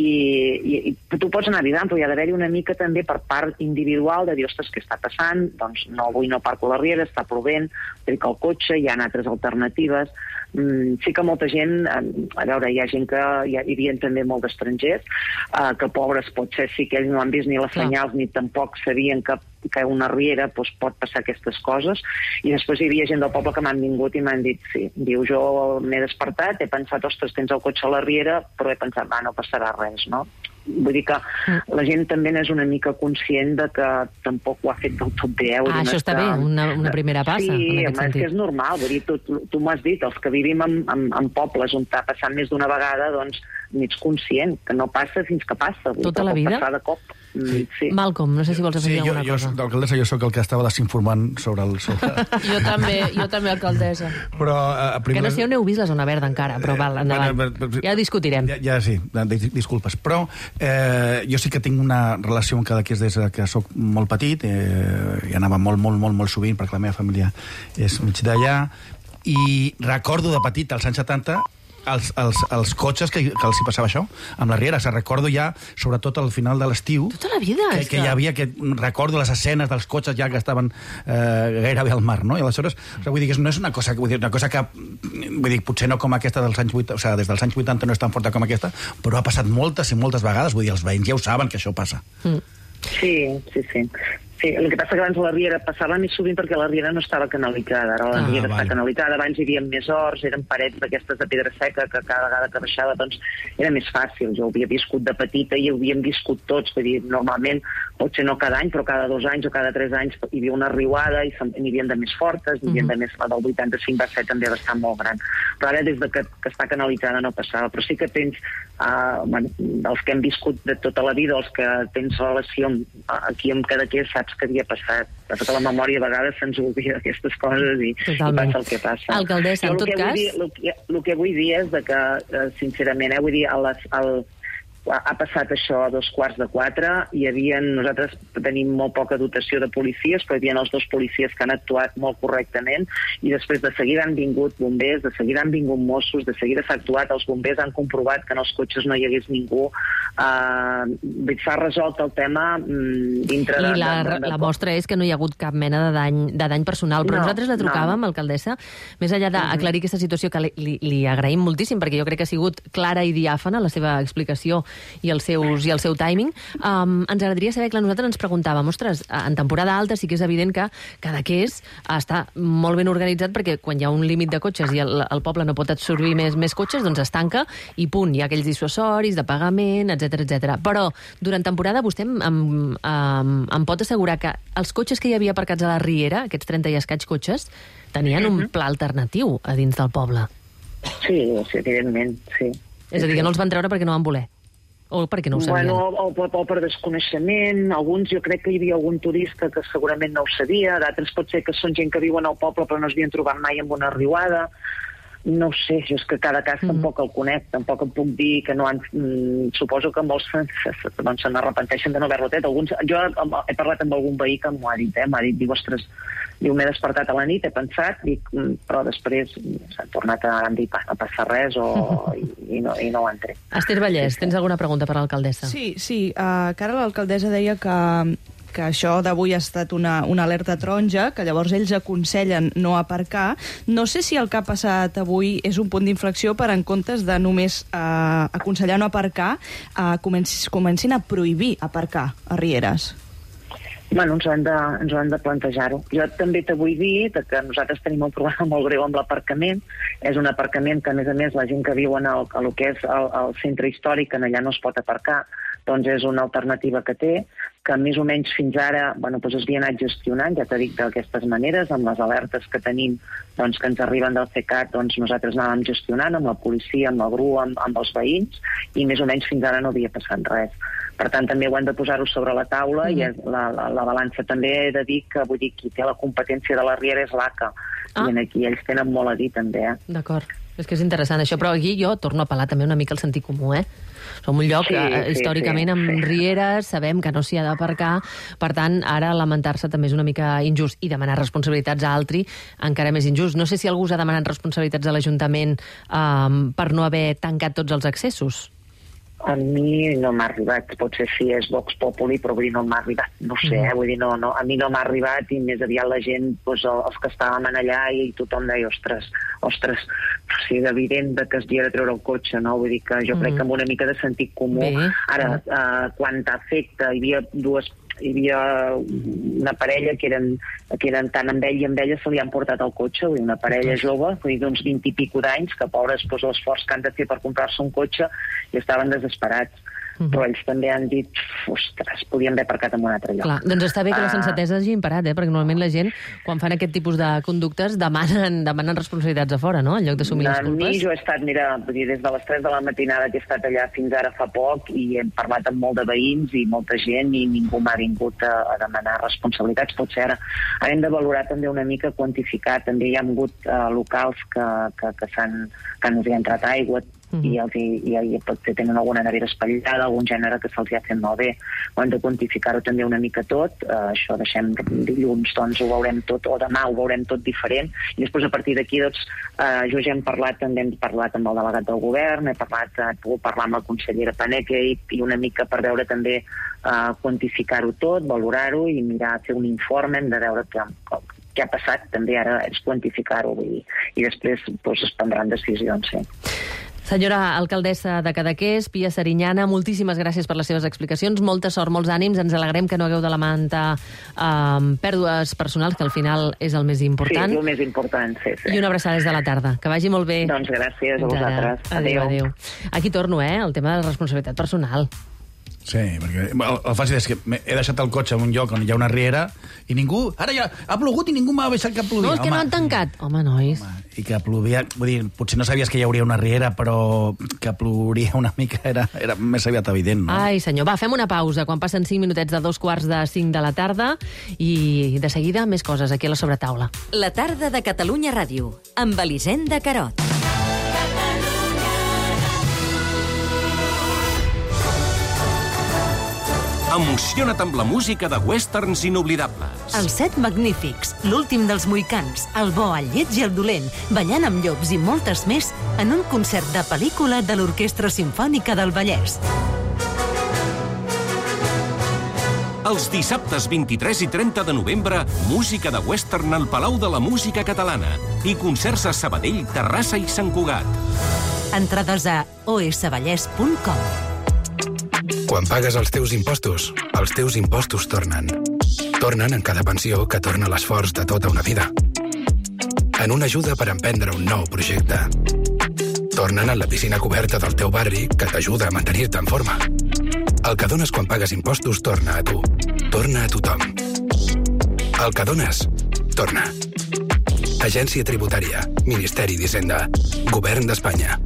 I tu pots anar avisant, però hi ha d'haver-hi una mica també per part individual de dir, ostres, què està passant? Doncs no, avui no aparco a la riera, està plovent, tric el cotxe, hi ha altres alternatives. Sí que molta gent, a veure, hi ha gent que hi havia també molt d'estrangers, que pobres potser sí que ells no han vist ni les senyals ni tampoc sabien que cau una riera, doncs pot passar aquestes coses. I després hi havia gent del poble que m'han vingut i m'han dit, sí, diu, jo m'he despertat, he pensat, ostres, tens el cotxe a la riera, però he pensat, va, no passarà res, no? Vull dir que la gent també n'és una mica conscient de que tampoc ho ha fet del tot bé. Això està bé, una primera passa, sí, en aquest sentit. Sí, és normal, vull dir, tu m'ho has dit, els que vivim en pobles on t'ha passat més d'una vegada, doncs n'ets conscient, que no passa fins que passa. Tota la vida? Passar de cop. Sí. Malcolm, no sé si vols afegir alguna cosa. D'alcaldessa, jo sóc el que estava desinformant sobre el... Jo també, alcaldessa. Però, que no sé on heu vist la zona verda encara, però val, endavant. Ja discutirem. Ja sí, disculpes. Però jo sí que tinc una relació amb Cadaqués des que sóc molt petit, i anava molt sovint, perquè la meva família és mig d'allà, i recordo de petit, als anys 70, els cotxes que els hi passava això, amb la riera. Recordo ja, sobretot al final de l'estiu, tota la vida, que hi havia, recordo les escenes dels cotxes ja que estaven gairebé al mar, no? I aleshores, vull dir que no és una cosa que, potser no com aquesta dels anys 80, o sigui, des dels anys 80 no és tan forta com aquesta, però ha passat moltes i moltes vegades, vull dir, els veïns ja ho saben que això passa. Sí. Sí, el que passa que abans la riera passava més sovint perquè la riera no estava canalitzada. Ara la riera està canalitzada, abans hi havia més horts, eren parets d'aquestes de pedra seca que cada vegada que baixava doncs era més fàcil. Jo ho havia viscut de petita i ho havíem viscut tots, vull dir, normalment, potser no cada any, però cada 2 anys o cada 3 anys hi havia una riuada i n'hi havia de més fortes, n'hi havia de més, la del 85 va ser també bastant molt gran. Però ara des de que està canalitzada no passava. Però sí que tens, els que hem viscut de tota la vida, els que tens relació aquí amb Cadaqués, saps que havia passat. Passa que la memòria a vegades se'ns oblida aquestes coses i passa el que passa. Alcaldessa, en tot cas... El que vull dir és que, sincerament, vull dir, ha passat això a 3:45, nosaltres tenim molt poca dotació de policies, però hi havia els 2 policies que han actuat molt correctament i després de seguida han vingut bombers, de seguida han vingut Mossos, de seguida s'ha actuat, els bombers han comprovat que en els cotxes no hi hagués ningú, s'ha resolt el tema dintre de... I la mostra és que no hi ha hagut cap mena de dany personal, però nosaltres la trucàvem, alcaldessa, més enllà d'aclarir aquesta situació que li agraïm moltíssim, perquè jo crec que ha sigut clara i diàfana la seva explicació i el seu timing. Ens agradaria saber, clar, nosaltres ens preguntàvem, ostres, en temporada alta sí que és evident que Cadaqués està molt ben organitzat perquè quan hi ha un límit de cotxes i el poble no pot absorbir més cotxes, doncs es tanca i punt, hi ha aquells dissuasoris de pagament, etc. Però durant temporada vostè em pot assegurar que els cotxes que hi havia aparcats a la riera, aquests 30 i escaig cotxes, tenien un pla alternatiu a dins del poble. Sí, evidentment, sí. És a dir, que no els van treure perquè no van voler. O perquè no ho sabien? O per desconeixement. Alguns, jo crec que hi havia algun turista que segurament no ho sabia, d'altres pot ser que són gent que viuen al poble però no es havien trobat mai amb una riuada. No ho sé, jo és que cada cas tampoc el conec, tampoc em puc dir que no han... Suposo que molts se n'arrepenteixen de no haver-lo tret. Jo he parlat amb algun veí que m'ho ha dit, diu, ostres, m'he despertat a la nit, he pensat, però després s'han tornat a dir, no passa res i no ho han tret. Esther Vallès, tens alguna pregunta per l'alcaldessa? Sí, que ara l'alcaldessa deia que això d'avui ha estat una alerta taronja, que llavors ells aconsellen no aparcar. No sé si el que ha passat avui és un punt d'inflexió per, en comptes de només aconsellar no aparcar, comencin a prohibir aparcar a rieres. Bueno, ens ho hem de plantejar-ho. Jo també te vull dir que nosaltres tenim un problema molt greu amb l'aparcament. És un aparcament que, a més, la gent que viu a lo que és el centre històric, en allà no es pot aparcar, doncs és una alternativa que té, que més o menys fins ara es havia anat gestionant, ja t'he dit d'aquestes maneres, amb les alertes que tenim que ens arriben del CECAT, nosaltres anàvem gestionant amb la policia, amb la grua, amb els veïns, i més o menys fins ara no havia passat res. Per tant, també ho hem de posar-ho sobre la taula i la balança també he de dir que, vull dir, qui té la competència de la riera és l'ACA, i aquí ells tenen molt a dir també. D'acord, és que és interessant això, però aquí jo torno a apel·lar també una mica al sentit comú, Som un lloc històricament amb rieres, sabem que no s'hi ha d'aparcar, per tant, ara lamentar-se també és una mica injust, i demanar responsabilitats a altri encara més injust. No sé si algú us ha demanat responsabilitats a l'Ajuntament per no haver tancat tots els accessos. A mi no m'ha arribat, potser sí és Vox Populi, però vull dir, no m'ha arribat, no sé, vull dir, no, a mi no m'ha arribat i més aviat la gent, els que estàvem allà i tothom deia, ostres, sí, és evident que es havia de treure el cotxe, no? Vull dir que jo crec que amb una mica de sentit comú, ara, quan t'afecta, hi havia hi havia una parella que eren tant amb ell i amb ella se li han portat al cotxe, una parella jove, d'uns 20 i pico d'anys, que pobres, l'esforç que han de fer per comprar-se un cotxe, i estaven desesperats. Però ells també han dit, ostres, podíem haver aparcat en un altre lloc. Clar, doncs està bé que la sensatesa hagi imparat, perquè normalment la gent, quan fan aquest tipus de conductes, demanen responsabilitats a fora, no?, en lloc d'assumir les culpes. Jo he estat, mira, des de les 3 de la matinada que he estat allà fins ara fa poc, i hem parlat amb molt de veïns i molta gent, i ningú m'ha vingut a demanar responsabilitats. Potser ara hem de valorar també una mica, quantificar. També hi ha hagut locals que han entrat aigua, i potser tenen alguna nevera espatllada, algun gènere que se'ls ha fet malbé. Ho hem de quantificar-ho també una mica tot. Això deixem dilluns, doncs ho veurem tot, o demà ho veurem tot diferent, i després a partir d'aquí doncs, jo ja hem parlat amb el delegat del govern, he pogut parlar amb la consellera Paneque i una mica per veure també quantificar-ho tot, valorar-ho i mirar, fer un informe, hem de veure què ha passat, també ara és quantificar-ho i després es prendran decisions, sí. Senyora alcaldessa de Cadaqués, Pia Serinyana, moltíssimes gràcies per les seves explicacions, molta sort, molts ànims, ens alegrem que no hagueu de lamentar pèrdues personals, que al final és el més important. Sí, el més important, sí. I una abraçada des de la tarda. Que vagi molt bé. Doncs gràcies a vosaltres. Adéu. Aquí torno, el tema de la responsabilitat personal. Sí, perquè el fàcil és que he deixat el cotxe en un lloc on hi ha una riera i ningú... Ara ja ha plogut i ningú m'ha avisat que plovia. No, és que no han tancat. Home, nois. I que plovia... Vull dir, potser no sabies que hi hauria una riera, però que plouria una mica era més aviat evident, no? Ai, senyor, va, fem una pausa. Quan passen 5 minutets de 2:45 de la tarda i de seguida més coses aquí a la sobretaula. La tarda de Catalunya Ràdio, amb Elisenda Carot. Emociona't amb la música de westerns inoblidables. Els 7 magnífics, l'últim dels mohicans, el bo, el lleig i el dolent, ballant amb llops i moltes més en un concert de pel·lícula de l'Orquestra Simfònica del Vallès. Els dissabtes 23 i 30 de novembre, música de western al Palau de la Música Catalana i concerts a Sabadell, Terrassa i Sant Cugat. Entrades a osvallès.com. Quan pagues els teus impostos tornen. Tornen en cada pensió que torna l'esforç de tota una vida. En una ajuda per emprendre un nou projecte. Tornen en la piscina coberta del teu barri que t'ajuda a mantenir-te en forma. El que dones quan pagues impostos torna a tu. Torna a tothom. El que dones, torna. Agència Tributària, Ministeri d'Hisenda, Govern d'Espanya.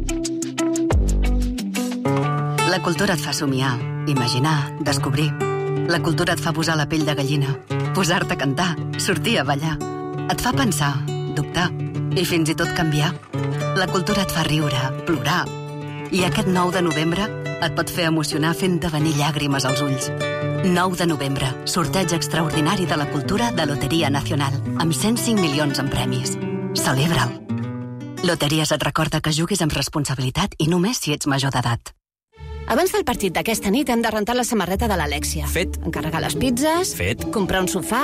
La cultura et fa somiar, imaginar, descobrir. La cultura et fa posar la pell de gallina, posar-te a cantar, sortir a ballar. Et fa pensar, dubtar i fins i tot canviar. La cultura et fa riure, plorar. I aquest 9 de novembre et pot fer emocionar fent-te venir llàgrimes als ulls. 9 de novembre, sorteig extraordinari de la cultura de Loteria Nacional, amb 105 milions en premis. Celebra'l. Loteries et recorda que juguis amb responsabilitat i només si ets major d'edat. Abans del partit d'aquesta nit hem de rentar la samarreta de l'Alexia. Fet. Encarregar les pizzas. Fet. Comprar un sofà.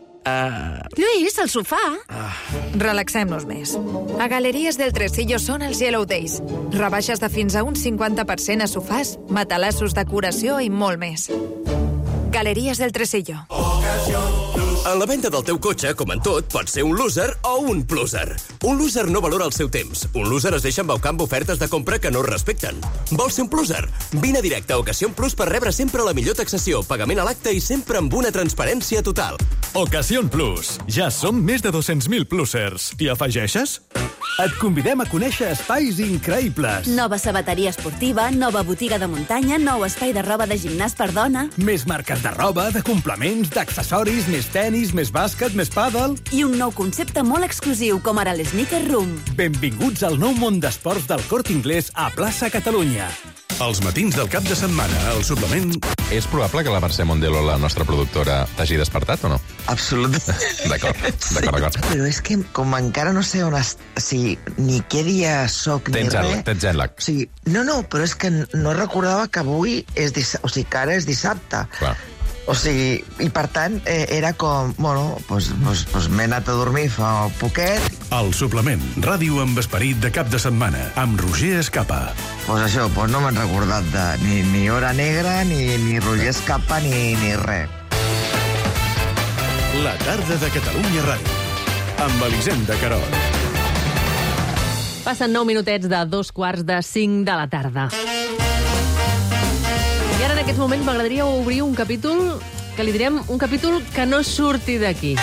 Lluís, el sofà. Relaxem-nos més. A Galeries del Tresillo són els Yellow Days. Rebaixes de fins a un 50% a sofàs, matalassos, decoració i molt més. Galeries del Tresillo. En la venda del teu cotxe, com en tot, pots ser un loser o un pluser. Un loser no valora el seu temps. Un loser es deixa embaucar amb ofertes de compra que no es respecten. Vols ser un pluser? Vine directe a Ocasión Plus per rebre sempre la millor taxació, pagament a l'acte i sempre amb una transparència total. Ocasión Plus. Ja som més de 200.000 plusers. T'hi afegeixes? Et convidem a conèixer espais increïbles. Nova sabateria esportiva, nova botiga de muntanya, nou espai de roba de gimnàs per dona. Més marques de roba, de complements, d'accessoris, més tenis, més bàsquet, més pàdel. I un nou concepte molt exclusiu, com ara l'Sneaker Room. Benvinguts al nou món d'esports del Corte Inglés a Plaça Catalunya. Els matins del cap de setmana, al suplement... És probable que la Mercè Mondelo, la nostra productora, t'hagi despertat o no? Absolutament. D'acord. Però és que com encara no sé on... ni què dia soc ni res... Tens jet lag. Sí, no, però és que no recordava que avui és dissabte, o sigui, que ara és dissabte. Clar. O sigui, i per tant, era com... Bueno, doncs m'he anat a dormir fa poquet. El suplement, ràdio amb esperit de cap de setmana, amb Roger Escapa. Doncs això, no m'han recordat de ni Hora Negra, ni Roger Escapa, ni res. La tarda de Catalunya Ràdio. Amb Elisenda Querol. Passen 9 minutets de 4:45 de la tarda. I ara, en aquests moments, m'agradaria obrir un capítol que li direm un capítol que no surti d'aquí.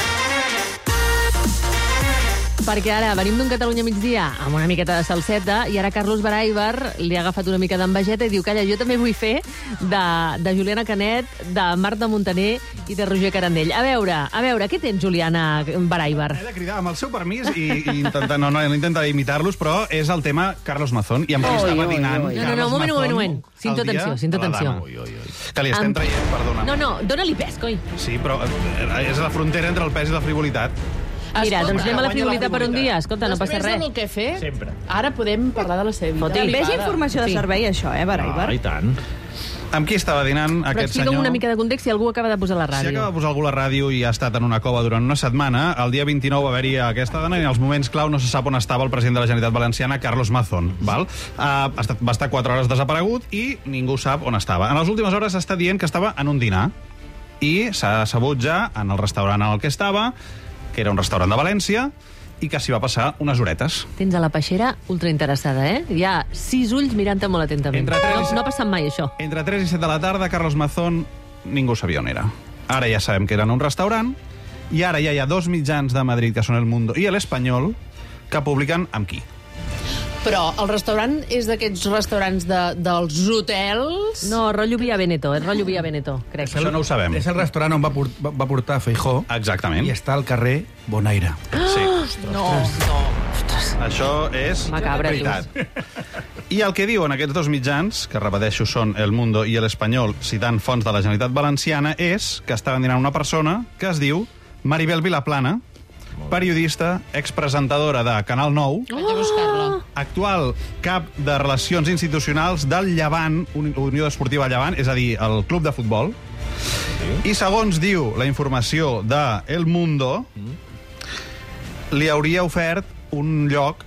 Perquè ara venim d'un Catalunya migdia amb una miqueta de salseta i ara Carlos Baraibar li ha agafat una mica d'envejeta i diu, calla, jo també vull fer de Juliana Canet, de Marta Montaner i de Roger Carandell. A veure, què tens, Juliana Baraibar? He de cridar amb el seu permís i intentar, no intentar imitar-los, però és el tema Carlos Mazón i amb qui estava dinant. No, un moment. Cinto atenció. Que li estem traient, perdona. No, dóna-li pes, coi. Sí, però és la frontera entre el pes i la frivolitat. Mira, doncs anem a la frivolitat per un dia. Escolta, no passa res. Després del que fer, ara podem parlar de la seva vida. També és informació de servei, això, Baraibar? I tant. Amb qui estava dinant aquest senyor? Però explica'm una mica de context si algú acaba de posar la ràdio. Si acaba de posar algú a la ràdio i ha estat en una cova durant una setmana, el dia 29 va haver-hi aquesta dona i en els moments clau no se sap on estava el president de la Generalitat Valenciana, Carlos Mazón. Va estar 4 hores desaparegut i ningú sap on estava. En les últimes hores s'està dient que estava en un dinar i s'ha sabut ja en el restaurant en el que estava, que era un restaurant de València, i que s'hi va passar unes horetes. Tens a la peixera ultrainteressada, eh? Hi ha 6 ulls mirant-te molt atentament. No ha passat mai, això. Entre 3 i 7 de la tarda, Carlos Mazón, ningú sabia on era. Ara ja sabem que era en un restaurant, i ara ja hi ha 2 mitjans de Madrid, que són El Mundo i l'Espanyol, que publiquen amb qui. Però el restaurant és d'aquests restaurants dels hotels? No, rotllo Via Veneto, crec. Això no ho sabem. És el restaurant on va portar Feijóo. Exactament. I està al carrer Bonaire. Sí. No. Això és veritat. I el que diuen aquests 2 mitjans, que repeteixo són El Mundo i l'Espanyol, citant fonts de la Generalitat Valenciana, és que estaven dinant una persona que es diu Maribel Vilaplana, periodista, expresentadora de Canal 9, actual cap de Relacions Institucionals del Llevant, Unió Esportiva Llevant, és a dir, el club de futbol. I segons diu la informació de El Mundo, li hauria ofert un lloc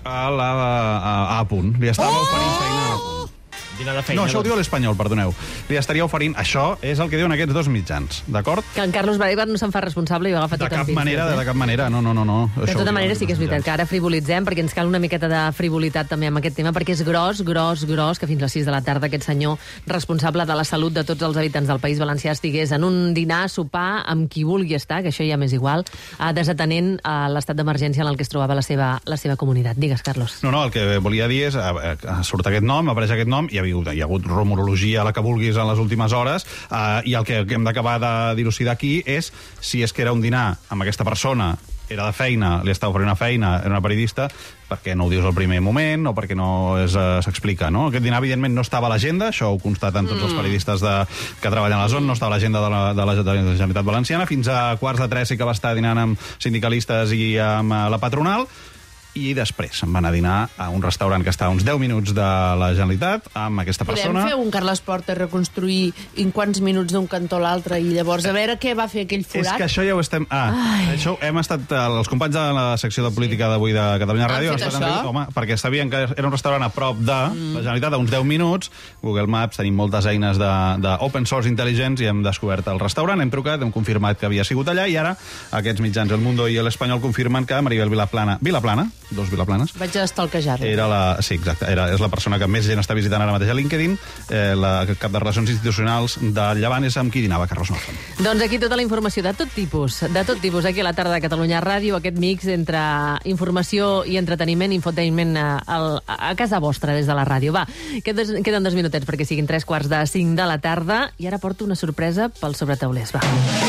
a Punt. Li estava oferint feina a Punt. No, això ho diu l'Espanyol, perdoneu. Li estaria oferint... Això és el que diuen aquests 2 mitjans, d'acord? Que en Carlos Baraibar no se'n fa responsable i ho agafa tot en pinces. De cap manera, no. De tota manera, sí que és veritat que ara frivolitzem, perquè ens cal una miqueta de frivolitat també amb aquest tema, perquè és gros, que fins a les 6 de la tarda aquest senyor responsable de la salut de tots els habitants del País Valencià estigués en un dinar, sopar, amb qui vulgui estar, que això ja m'és igual, desatenent l'estat d'emergència en el que es trobava la seva comunitat. Digues, Carlos. No, el que volia dir és, surt aquest nom, apareix aquest nom, hi ha hagut rumorologia, la que vulguis, en les últimes hores, i el que hem d'acabar de dilucidar aquí és si és que era un dinar amb aquesta persona, era de feina, li estava oferint una feina, era una periodista, perquè no ho dius al primer moment o perquè no s'explica, no? Aquest dinar, evidentment, no estava a l'agenda, això ho constaten tots els periodistes que treballen a la zona, no estava a l'agenda de la Generalitat Valenciana, fins a 2:45 sí que va estar dinant amb sindicalistes i amb la patronal, i després em van anar a dinar a un restaurant que està a uns 10 minuts de la Generalitat, amb aquesta persona. Podem fer un Carles Porta, reconstruir en quants minuts d'un cantó a l'altre i llavors a veure què va fer aquell forat? És que això ja ho estem... Això hem estat... Els companys de la secció de política d'avui de Catalunya Ràdio han estat home, perquè sabien que era un restaurant a prop de la Generalitat, a uns 10 minuts. Google Maps, tenim moltes eines d'open source intel·ligents i hem descobert el restaurant, hem trucat, hem confirmat que havia sigut allà i ara aquests mitjans, El Mundo i l'Espanyol, confirmen que Maribel Vilaplana, 2 Vilaplanes. Vaig a estalquejar-la. Sí, exacte. És la persona que més gent està visitant ara mateix a LinkedIn. La cap de Relacions Institucionals del Llevant és amb qui dinava Carlos Mazón. Doncs aquí tota la informació de tot tipus, aquí a la tarda de Catalunya Ràdio, aquest mix entre informació i entreteniment, infotainment a casa vostra des de la ràdio. Va, queden 2 minutets perquè siguin 3:45 de la tarda i ara porto una sorpresa pels sobretaulers. Va.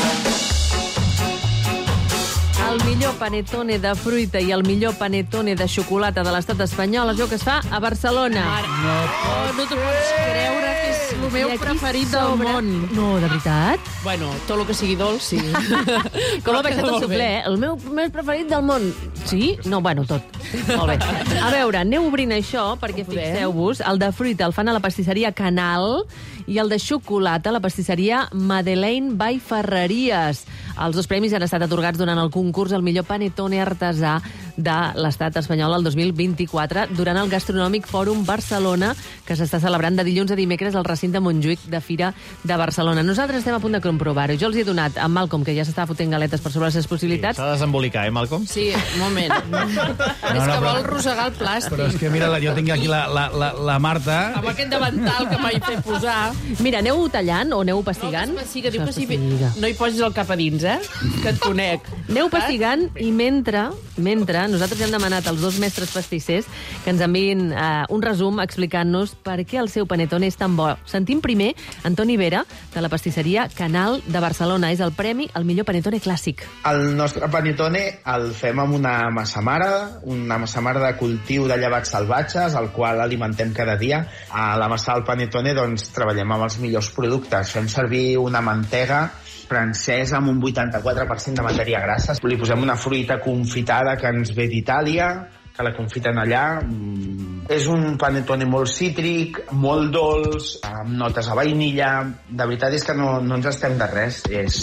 El millor panetone de fruita i el millor panetone de xocolata de l'estat espanyol es veu que es fa a Barcelona. No t'ho pots creure, que és el meu preferit del món. No, de veritat? Bueno, tot el que sigui dolç, sí. Com ha baixat el suflé, eh? El meu més preferit del món. Sí? No, bueno, tot. Molt bé. A veure, aneu obrint això, perquè fixeu-vos, el de fruita el fan a la pastisseria Canal i el de xocolata a la pastisseria Madeleine by Ferreries. Els 2 premis han estat atorgats durant el concurs al millor panetone artesà de l'estat espanyol el 2024 durant el Gastronòmic Fòrum Barcelona, que s'està celebrant de dilluns a dimecres al recinte Montjuïc de Fira de Barcelona. Nosaltres estem a punt de comprovar-ho. Jo els he donat a Malcolm, que ja s'està fotent galetes per sobre les seves possibilitats. S'ha de desembolicar, Malcolm? Sí, un moment. És que vol rosegar el plàstic. Però és que mira, jo tinc aquí la Marta. Amb aquest davantal que m'hi fet posar. Mira, aneu tallant o aneu pastigant? No, pastiga, diu pastiga. No hi posis el cap a dins, que et conec. Aneu pastigant i mentre nosaltres hem demanat als dos mestres pastissers que ens enviïn un resum explicant-nos per què el seu panetone és tan bo. Sentim primer Antoni Vera, de la pastisseria Canal de Barcelona. És el premi al millor panetone clàssic. El nostre panetone el fem amb una massamara de cultiu de llevats salvatges, al qual alimentem cada dia. A la massa del panetone doncs, treballem amb els millors productes. Fem servir una mantega francesa amb un 84% de matèria grassa. Li posem una fruita confitada que ens ve d'Itàlia, que la confiten allà. És un panetone molt cítric, molt dolç, amb notes a vainilla. De veritat és que no ens estem de res.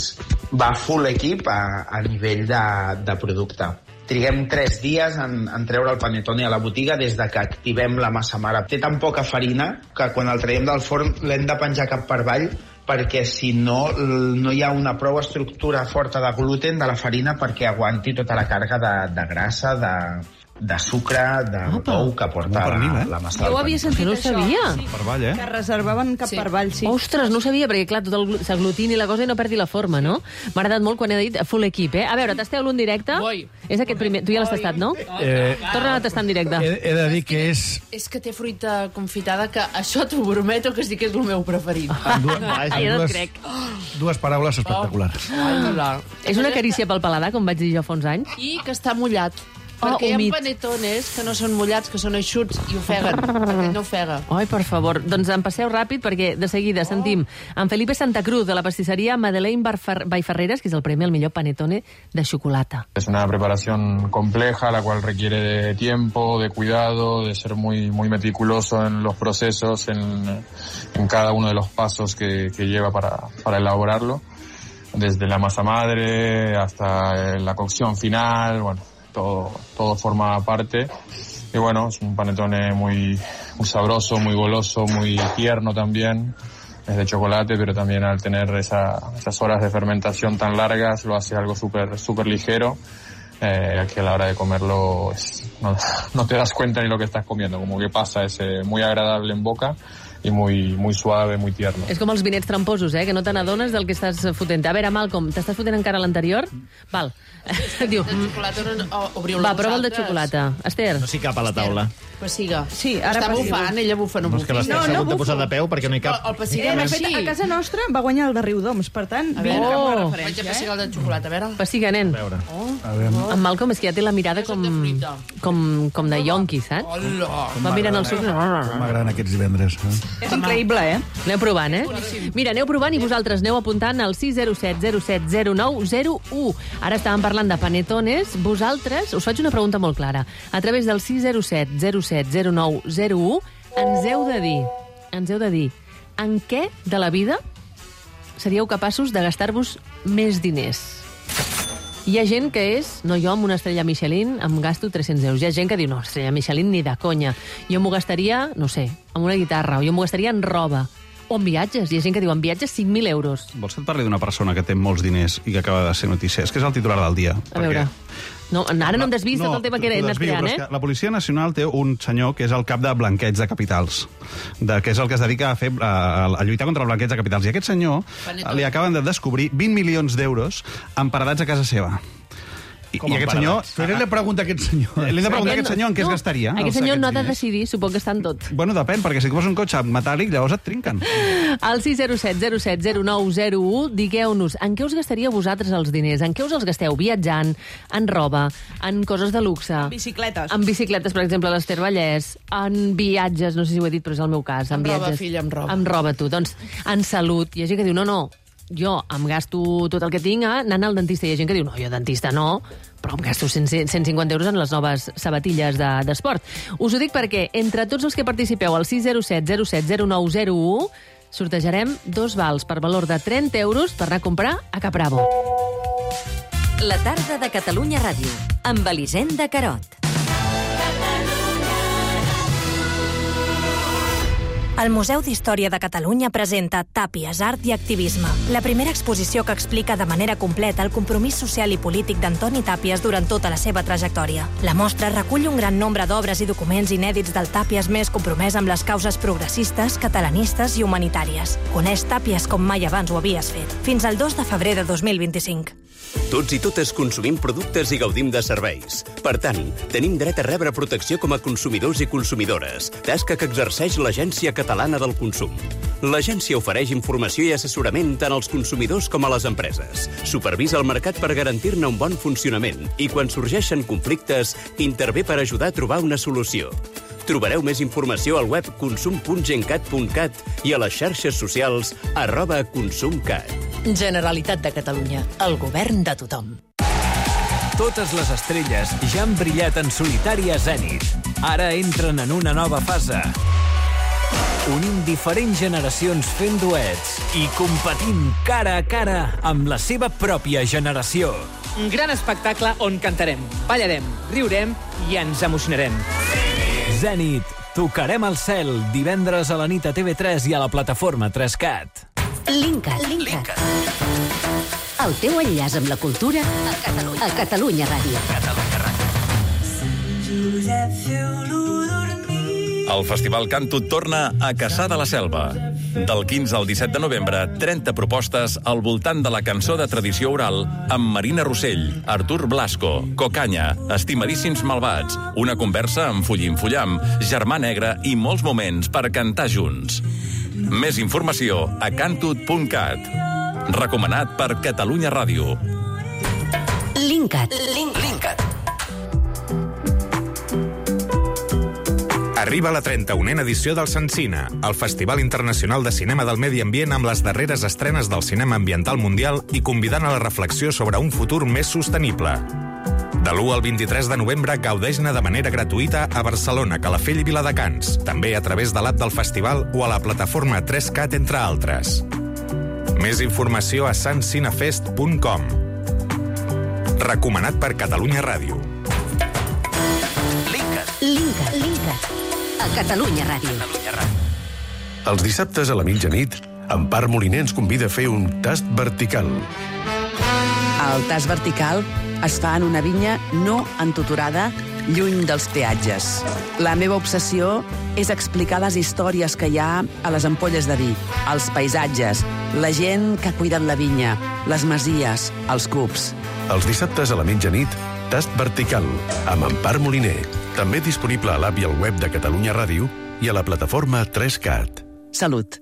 Va full equip a nivell de producte. Triguem 3 dies en treure el panetone a la botiga des de que activem la massa mare. Té tan poca farina que quan el traiem del forn l'hem de penjar cap per avall, perquè si no hi ha una prou estructura forta de gluten de la farina perquè aguanti tota la càrrega de grassa, de sucre, de ou que porta la massa. Jo ho havia sentit, no ho sabia. Per avall, Que reservaven cap per avall, sí. Ostres, no ho sabia, perquè clar, tot s'aglutini la cosa i no perdi la forma, no? M'ha agradat molt quan he dit full equip, A veure, tasteu-lo en directe? És aquest primer... Tu ja l'has tastat, no? Torna a tastar en directe. He de dir que és... És que té fruita confitada, que això t'ho prometo que sí que és el meu preferit. Jo no et crec. Dues paraules espectaculars. És una carícia pel paladar, com vaig dir jo fa uns anys. I que està mullat. Perquè hi ha panetones que no són mullats, que són eixuts i ofeguen. Aquest no ofega. Ai, per favor. Doncs em passeu ràpid perquè de seguida sentim en Felipe Santa Cruz de la pastisseria Madeleine Vallferreres, que és el premi al millor panetone de xocolata. Es una preparación compleja, la cual requiere de tiempo, de cuidado, de ser muy meticuloso en los procesos, en cada uno de los pasos que lleva para elaborarlo. Desde la masa madre hasta la cocción final, bueno, todo forma parte. Y bueno, es un panetone muy sabroso, muy goloso, muy tierno también. Es de chocolate, pero también al tener esas horas de fermentación tan largas lo hace algo súper ligero, que a la hora de comerlo no te das cuenta ni lo que estás comiendo, como que pasa, es muy agradable en boca i muy suave, muy tierno. És com els vinets tramposos, que no te n'adones del que estàs fotent. A veure, Malcolm, t'estàs fotent encara l'anterior? Val. Diu... De xocolata obriu-lo. Va, prova el de xocolata. Esther. No s'hi cap a la taula. Pessiga. Sí, ara està bufant, ella bufa, no bufa. És que l'Esther s'ha hagut de posar de peu perquè no hi cap. El pessiga no així. A casa nostra va guanyar el de Riudoms, per tant, vinga, amb la referència. Vaig a pessigar el de xocolata, a veure. Pessiga, nen. En Malcolm és que ja té la mirada com de yonqui, saps? Va mirant el sucre. M'agraden aquests divendres. És increïble, Aneu provant, Mira, aneu provant i vosaltres aneu apuntant al 607 07 09 01. Ara estàvem parlant de panetones. Vosaltres, us faig una pregunta molt clara. A través del 607 07 09 01 ens heu de dir en què de la vida seríeu capaços de gastar-vos més diners. Hi ha gent que no, jo amb una estrella Michelin em gasto 300 euros. Hi ha gent que diu, no, estrella Michelin ni de conya. Jo m'ho gastaria, no sé, amb una guitarra, o jo m'ho gastaria en roba, o en viatges. Hi ha gent que diu, en viatges 5.000 euros. Vols que et parli d'una persona que té molts diners i que acaba de ser notícia? És que és el titular del dia. A veure... No, ara no em desvis tot el tema que he anat creant, La Policia Nacional té un senyor que és el cap de blanqueig de capitals, que és el que es dedica a lluitar contra el blanqueig de capitals. I aquest senyor li acaben de descobrir 20 milions d'euros emparedats a casa seva. I aquest senyor... Però li pregunta a aquest senyor. Li he de preguntar a aquest senyor en què es gastaria. Aquest senyor no ha de decidir, suposo que està en tot. Bueno, depèn, perquè si tu poses un cotxe metàl·lic, llavors et trinquen. Al 607 07 09 01, digueu-nos en què us gastaríeu vosaltres els diners, en què us els gasteu viatjant, en roba, en coses de luxe. En bicicletes. En bicicletes, per exemple, a l'Ester Vallès, en viatges, no sé si ho he dit, però és el meu cas. En roba, filla, en roba. En roba, tu. Doncs, en salut. Hi ha gent que diu, no, jo em gasto tot el que tinc anant al dentista. Hi ha gent que diu, no, jo dentista no, però em gasto 150 euros en les noves sabatilles d'esport. Us ho dic perquè entre tots els que participeu al 607 07 09 01 sortejarem 2 vals per valor de 30 euros per anar a comprar a Capravo. La tarda de Catalunya Ràdio. amb Elisenda Carot. El Museu d'Història de Catalunya presenta Tàpies, Art i Activisme, la primera exposició que explica de manera completa el compromís social i polític d'Antoni Tàpies durant tota la seva trajectòria. La mostra recull un gran nombre d'obres i documents inèdits del Tàpies més compromès amb les causes progressistes, catalanistes i humanitàries. Coneix Tàpies com mai abans ho havies fet. Fins al 2 de febrer de 2025. Tots i totes consumim productes i gaudim de serveis. Per tant, tenim dret a rebre protecció com a consumidors i consumidores, tasca que exerceix l'Agència Catalana del Consum. L'agència ofereix informació i assessorament tant als consumidors com a les empreses. Supervisa el mercat per garantir-ne un bon funcionament i, quan sorgeixen conflictes, intervé per ajudar a trobar una solució. Trobareu més informació al web consum.gencat.cat i a les xarxes socials @consumcat. Generalitat de Catalunya, el govern de tothom. Totes les estrelles ja han brillat en solitari a Zènit. Ara entren en una nova fase. Unint diferents generacions fent duets i competint cara a cara amb la seva pròpia generació. Un gran espectacle on cantarem, ballarem, riurem i ens emocionarem. Zènit, tocarem el cel, divendres a la nit a TV3 i a la plataforma 3CAT. Linkat. El teu enllaç amb la cultura a Catalunya Ràdio. El Festival Cantut torna a Cassà de la Selva. Del 15 al 17 de novembre, 30 propostes al voltant de la cançó de tradició oral amb Marina Rossell, Artur Blasco, Cocanya, Estimadíssims Malvats, una conversa amb Fullim Fullam, Germà Negre i molts moments per cantar junts. Més informació a cantut.cat. Recomanat per Catalunya Ràdio. Linkat. Arriba la 31a edició del Senscine, el Festival Internacional de Cinema del Medi Ambient amb les darreres estrenes del cinema ambiental mundial i convidant a la reflexió sobre un futur més sostenible. De l'1 al 23 de novembre gaudeix-ne de manera gratuïta a Barcelona, Calafell i Viladecans, també a través de l'app del festival o a la plataforma 3CAT, entre altres. Més informació a santcinefest.com. Recomanat per Catalunya Ràdio. Linkat. A Catalunya Ràdio. Els dissabtes a la mitjanit, Empar Moliner ens convida a fer un tast vertical. El tast vertical es fa en una vinya no entutorada, lluny dels peatges. La meva obsessió és explicar les històries que hi ha a les ampolles de vi, els paisatges, la gent que ha cuidat la vinya, les masies, els cups. Els dissabtes a la mitjanit, tast vertical, amb Empar Moliner. També disponible a l'app i al web de Catalunya Ràdio i a la plataforma 3CAT. Salut.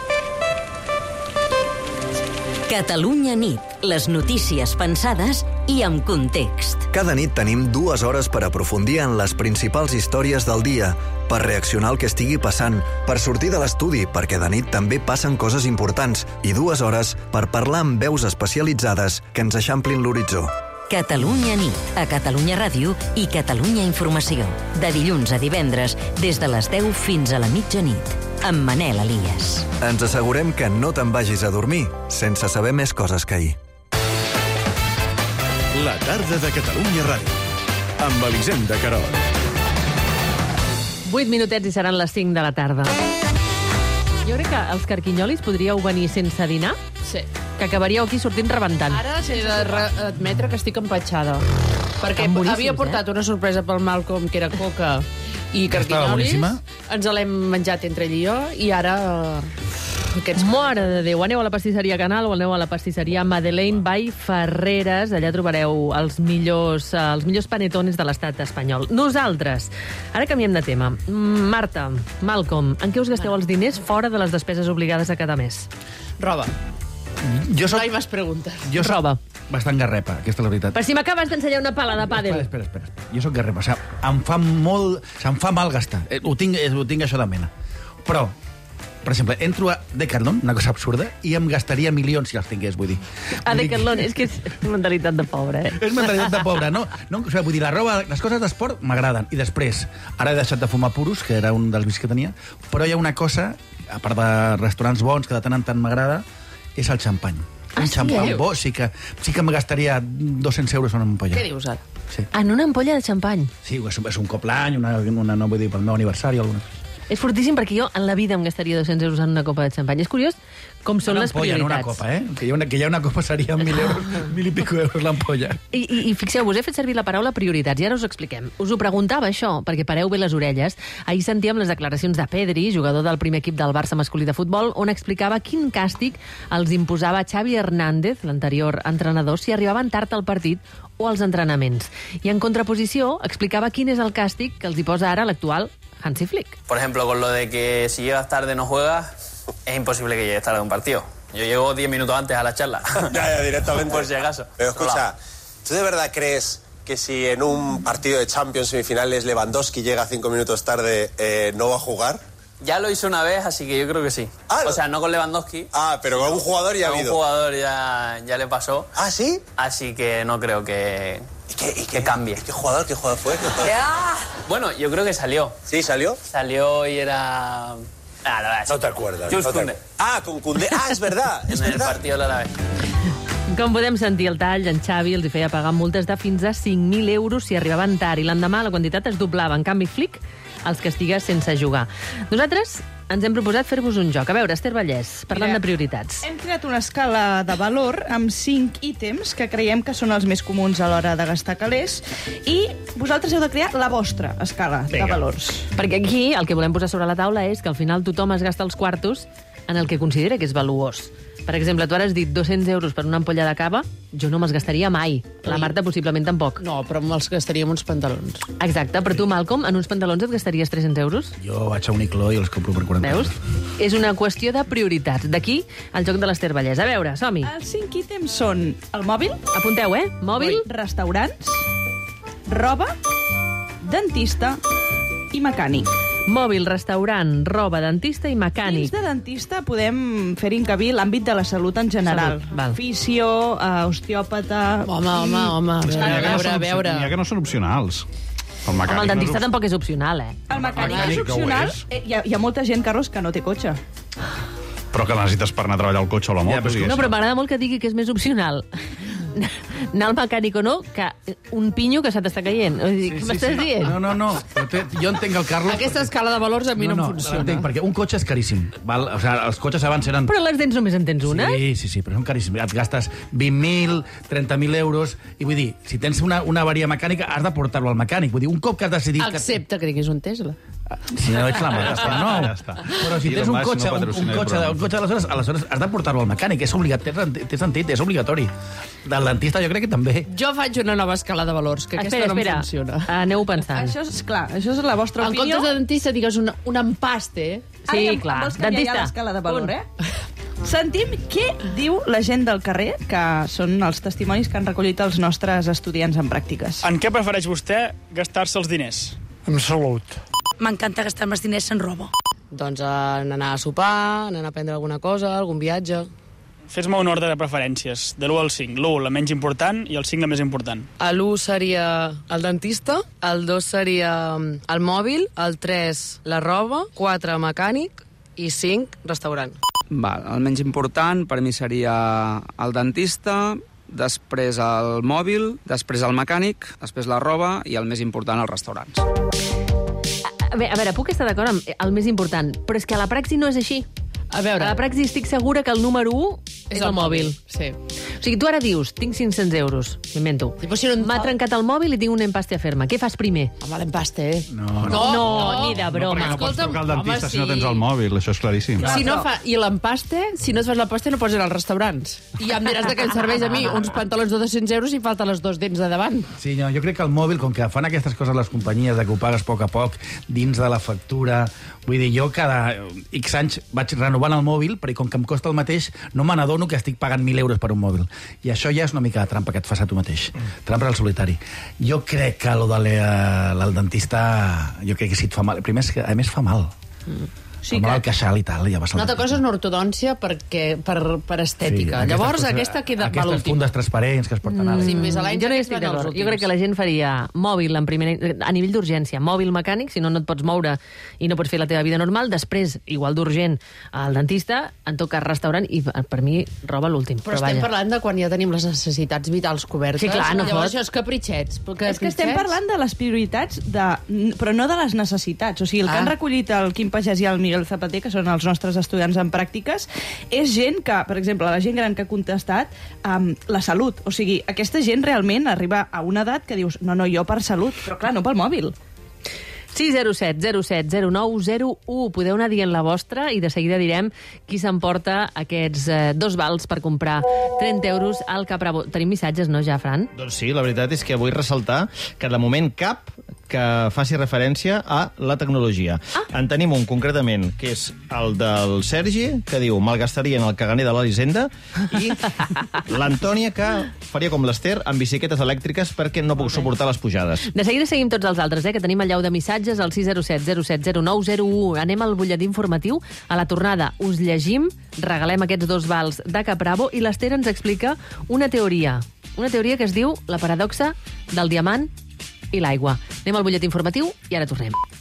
Catalunya nit. Les notícies pensades i amb context. Cada nit tenim 2 hores per aprofundir en les principals històries del dia, per reaccionar al que estigui passant, per sortir de l'estudi, perquè de nit també passen coses importants, i 2 hores per parlar amb veus especialitzades que ens eixamplin l'horitzó. Catalunya nit, a Catalunya Ràdio i Catalunya Informació. De dilluns a divendres, des de les 10 fins a la mitjanit. Amb Manel Elias. Ens assegurem que no te'n vagis a dormir sense saber més coses que ahir. La tarda de Catalunya Ràdio. Amb Elisenda Carot. 8 minutets i seran les 5 de la tarda. Jo crec que els carquinyolis podríeu venir sense dinar. Sí. Que acabaríeu aquí sortint rebentant. Ara he d'admetre que estic empatxada. Perquè havia portat una sorpresa pel Malcolm, que era coca i carquinyolis. Ens l'hem menjat entre ell i jo, i ara... Mare de Déu, aneu a la pastisseria Canal o aneu a la pastisseria Madeleine by Ferreres. Allà trobareu els millors panetones de l'estat espanyol. Nosaltres, ara canviem de tema. Marta, Malcolm, en què us gasteu els diners fora de les despeses obligades a cada mes? Roba. No hi més preguntes. Jo soc bastant garrepa, aquesta és la veritat. Per si m'acabes d'ensenyar una pala de pàdel. Espera. Jo soc garrepa. O sigui, se'm fa mal gastar. Ho tinc això de mena. Però, per exemple, entro a Decathlon, una cosa absurda, i em gastaria milions si els tingués, vull dir. A Decathlon, és que és mentalitat de pobre, eh? És mentalitat de pobre, no? O sigui, vull dir, la roba, les coses d'esport m'agraden. I després, ara he deixat de fumar puros, que era un dels vicis que tenia, però hi ha una cosa, a part de restaurants bons, que de tant en tant m'agrada, és el xampany. Un xampany bo, sí que em gastaria 200 euros en una ampolla. Què dius ara? En una ampolla de xampany? Sí, és un cop l'any, no vull dir, pel meu aniversari o alguna cosa. És fortíssim perquè jo en la vida em gastaria 200 euros en una copa de xampany. És curiós com són les prioritats. Una copa, que hi ha una copa seria 1.000 euros, 1.000 i pico euros l'ampolla. I fixeu-vos, he fet servir la paraula prioritats i ara us ho expliquem. Us ho preguntava això, perquè pareu bé les orelles. Ahir sentíem les declaracions de Pedri, jugador del primer equip del Barça masculí de futbol, on explicava quin càstig els imposava Xavi Hernández, l'anterior entrenador, si arribaven tard al partit o als entrenaments. I en contraposició explicava quin és el càstig que els hi posa ara l'actual Hansi Flick. Por ejemplo, con lo de que si llegas tarde no juegas, es imposible que llegues tarde a un partido. Yo llego 10 minutos antes a la charla. Ya, directamente. Por si acaso. Pero escucha, ¿tú de verdad crees que si en un partido de Champions semifinales Lewandowski llega 5 minutos tarde, no va a jugar? Ya lo hizo una vez, así que yo creo que sí. O sea, no con Lewandowski. Pero con un jugador ya ha habido. Con un jugador ya le pasó. ¿Ah, sí? Así que no creo que cambie. ¿Qué jugador fue? Bueno, yo creo que salió. ¿Sí, salió? Salió y era... No te acuerdas. Jules Koundé. Con Koundé. Es verdad, es en verdad. el partido de l'Alavés. Com podem sentir, el tall, en Xavi els hi feia pagar multes de fins a 5.000 euros si arribaven tard, i l'endemà la quantitat es doblava. En canvi, Flick els castiga sense jugar. Nosaltres ens hem proposat fer-vos un joc. A veure, Esther Vallès, parlant de prioritats. Hem creat una escala de valor amb 5 ítems que creiem que són els més comuns a l'hora de gastar calés, i vosaltres heu de crear la vostra escala de valors. Perquè aquí el que volem posar sobre la taula és que al final tothom es gasta els quartos en el que considera que és valuós. Per exemple, tu ara has dit 200 euros per una ampolla de cava, jo no me'ls gastaria mai. La Marta possiblement tampoc. No, però me'ls gastaria en uns pantalons. Exacte, però tu, Malcolm, en uns pantalons et gastaries 300 euros? Jo vaig a Uniqlo i els compro per 40 euros. Veus? És una qüestió de prioritats. D'aquí el joc de l'Esther Vallès. A veure, som-hi. Els 5 ítems són el mòbil. Apunteu, Mòbil. Restaurants, roba, dentista i mecànic. Mòbil, restaurant, roba, dentista i mecànic. Dins de dentista podem fer-hi encabir l'àmbit de la salut en general. Fisio, osteòpata... Home. A veure. N'hi ha que no són opcionals. Home, el dentista tampoc és opcional, El mecànic és opcional. Hi ha molta gent, Carlos, que no té cotxe. Però que necessites per anar a treballar el cotxe o la moto. No, però m'agrada molt que digui que és més opcional anar al mecànic o no, que un pinyo que se t'està caient. Què m'estàs dient? No. Jo entenc el Carlos... Aquesta escala de valors a mi no em funciona. Entenc, perquè un cotxe és caríssim. O sigui, els cotxes abans eren... Però les dents només en tens una? Sí, però són caríssims. Et gastes 20.000, 30.000 euros, i vull dir, si tens una avaria mecànica, has de portar-lo al mecànic. Vull dir, un cop que has decidit... Excepte que diguis un Tesla. Si no ets la Marta, no. Però si tens un cotxe, aleshores has de portar-lo al mecànic. És obligat, té sentit, és obligatori. Del dentista jo crec que també. Jo faig una nova escala de valors, que aquesta no em funciona. Aneu pensant. Això és clar, això és la vostra opinió. En comptes de dentista digues un empaste. Sí, clar. Vols canviar ja l'escala de valor, Sentim què diu la gent del carrer, que són els testimonis que han recollit els nostres estudiants en pràctiques. En què prefereix vostè gastar-se els diners? En salut. M'encanta gastar-me els diners en roba. Doncs en anar a sopar, en anar a prendre alguna cosa, algun viatge. Fes-me un ordre de preferències, de l'1 al 5. L'1, la menys important, i el 5, la més important. L'1 seria el dentista, el 2 seria el mòbil, el 3 la roba, 4 mecànic i 5 restaurant. El menys important per mi seria el dentista, després el mòbil, després el mecànic, després la roba i el més important, els restaurants. A veure, puc estar d'acord amb el més important, però és que a la praxi no és així. A veure... A la praxi estic segura que el número 1 és el mòbil. Sí. O sigui, tu ara dius, tinc 500 euros, m'invento. M'ha trencat el mòbil i tinc un empaste a fer-me. Què fas primer? Home, l'empaste, No, ni de broma. No pots trucar al dentista si no tens el mòbil, això és claríssim. I l'empaste, si no et fas l'empaste no pots anar als restaurants. I ja em diràs de què em serveix a mi uns pantalons de 200 euros i falten les 2 dents de davant. Sí, no, jo crec que el mòbil, com que fan aquestes coses les companyies, de que ho pagues a poc, dins de la factura... Vull dir, jo cada X anys vaig renovant el mòbil, perquè com que em costa el mateix, no me n'adono que estic pagant 1.000 euros per un mòbil. I això ja és una mica de trampa que et fas a tu mateix. Trampa al solitari. Jo crec que el dentista, jo crec que si et fa mal... Primer, a més, fa mal. el malalt queixal i tal, ja va una altra cosa és una ortodòncia per estètica. Sí, llavors aquesta queda a l'últim. Aquestes fundes transparents que es porten ara. Sí, més a l'any jo no hi estic d'acord. Jo crec que la gent faria mòbil a nivell d'urgència, mòbil mecànic, si no et pots moure i no pots fer la teva vida normal, després, igual d'urgent, al dentista, en tot cas restaurant, i per mi roba l'últim. Però estem parlant de quan ja tenim les necessitats vitals cobertes. Sí, clar, no llavors això és capritxets. És que estem parlant de les prioritats, però no de les necessitats. O sigui, el que han recollit el Quim Pagès i el Miguel Zapater, que són els nostres estudiants en pràctiques, és gent que, per exemple, la gent gran que ha contestat, la salut. O sigui, aquesta gent realment arriba a una edat que dius, no, jo per salut, però clar, no pel mòbil. 607 07 09 01. Podeu anar dient la vostra i de seguida direm qui s'emporta aquests 2 vals per comprar 30 euros al Caprabo. Tenim missatges, no, ja, Fran? Doncs sí, la veritat és que vull ressaltar que de moment cap que faci referència a la tecnologia. En tenim un, concretament, que és el del Sergi, que diu malgastarien el caganer de l'Elisenda, i l'Antònia, que faria com l'Ester amb bicicletes elèctriques perquè no puc suportar les pujades. De seguida seguim tots els altres, que tenim el llau de missatges al 607 07 09 01. Anem al butlletí informatiu. A la tornada us llegim, regalem aquests 2 vals de Caprabo i l'Ester ens explica una teoria que es diu la paradoxa del diamant i l'aigua. Anem al butlletí informatiu i ara tornem.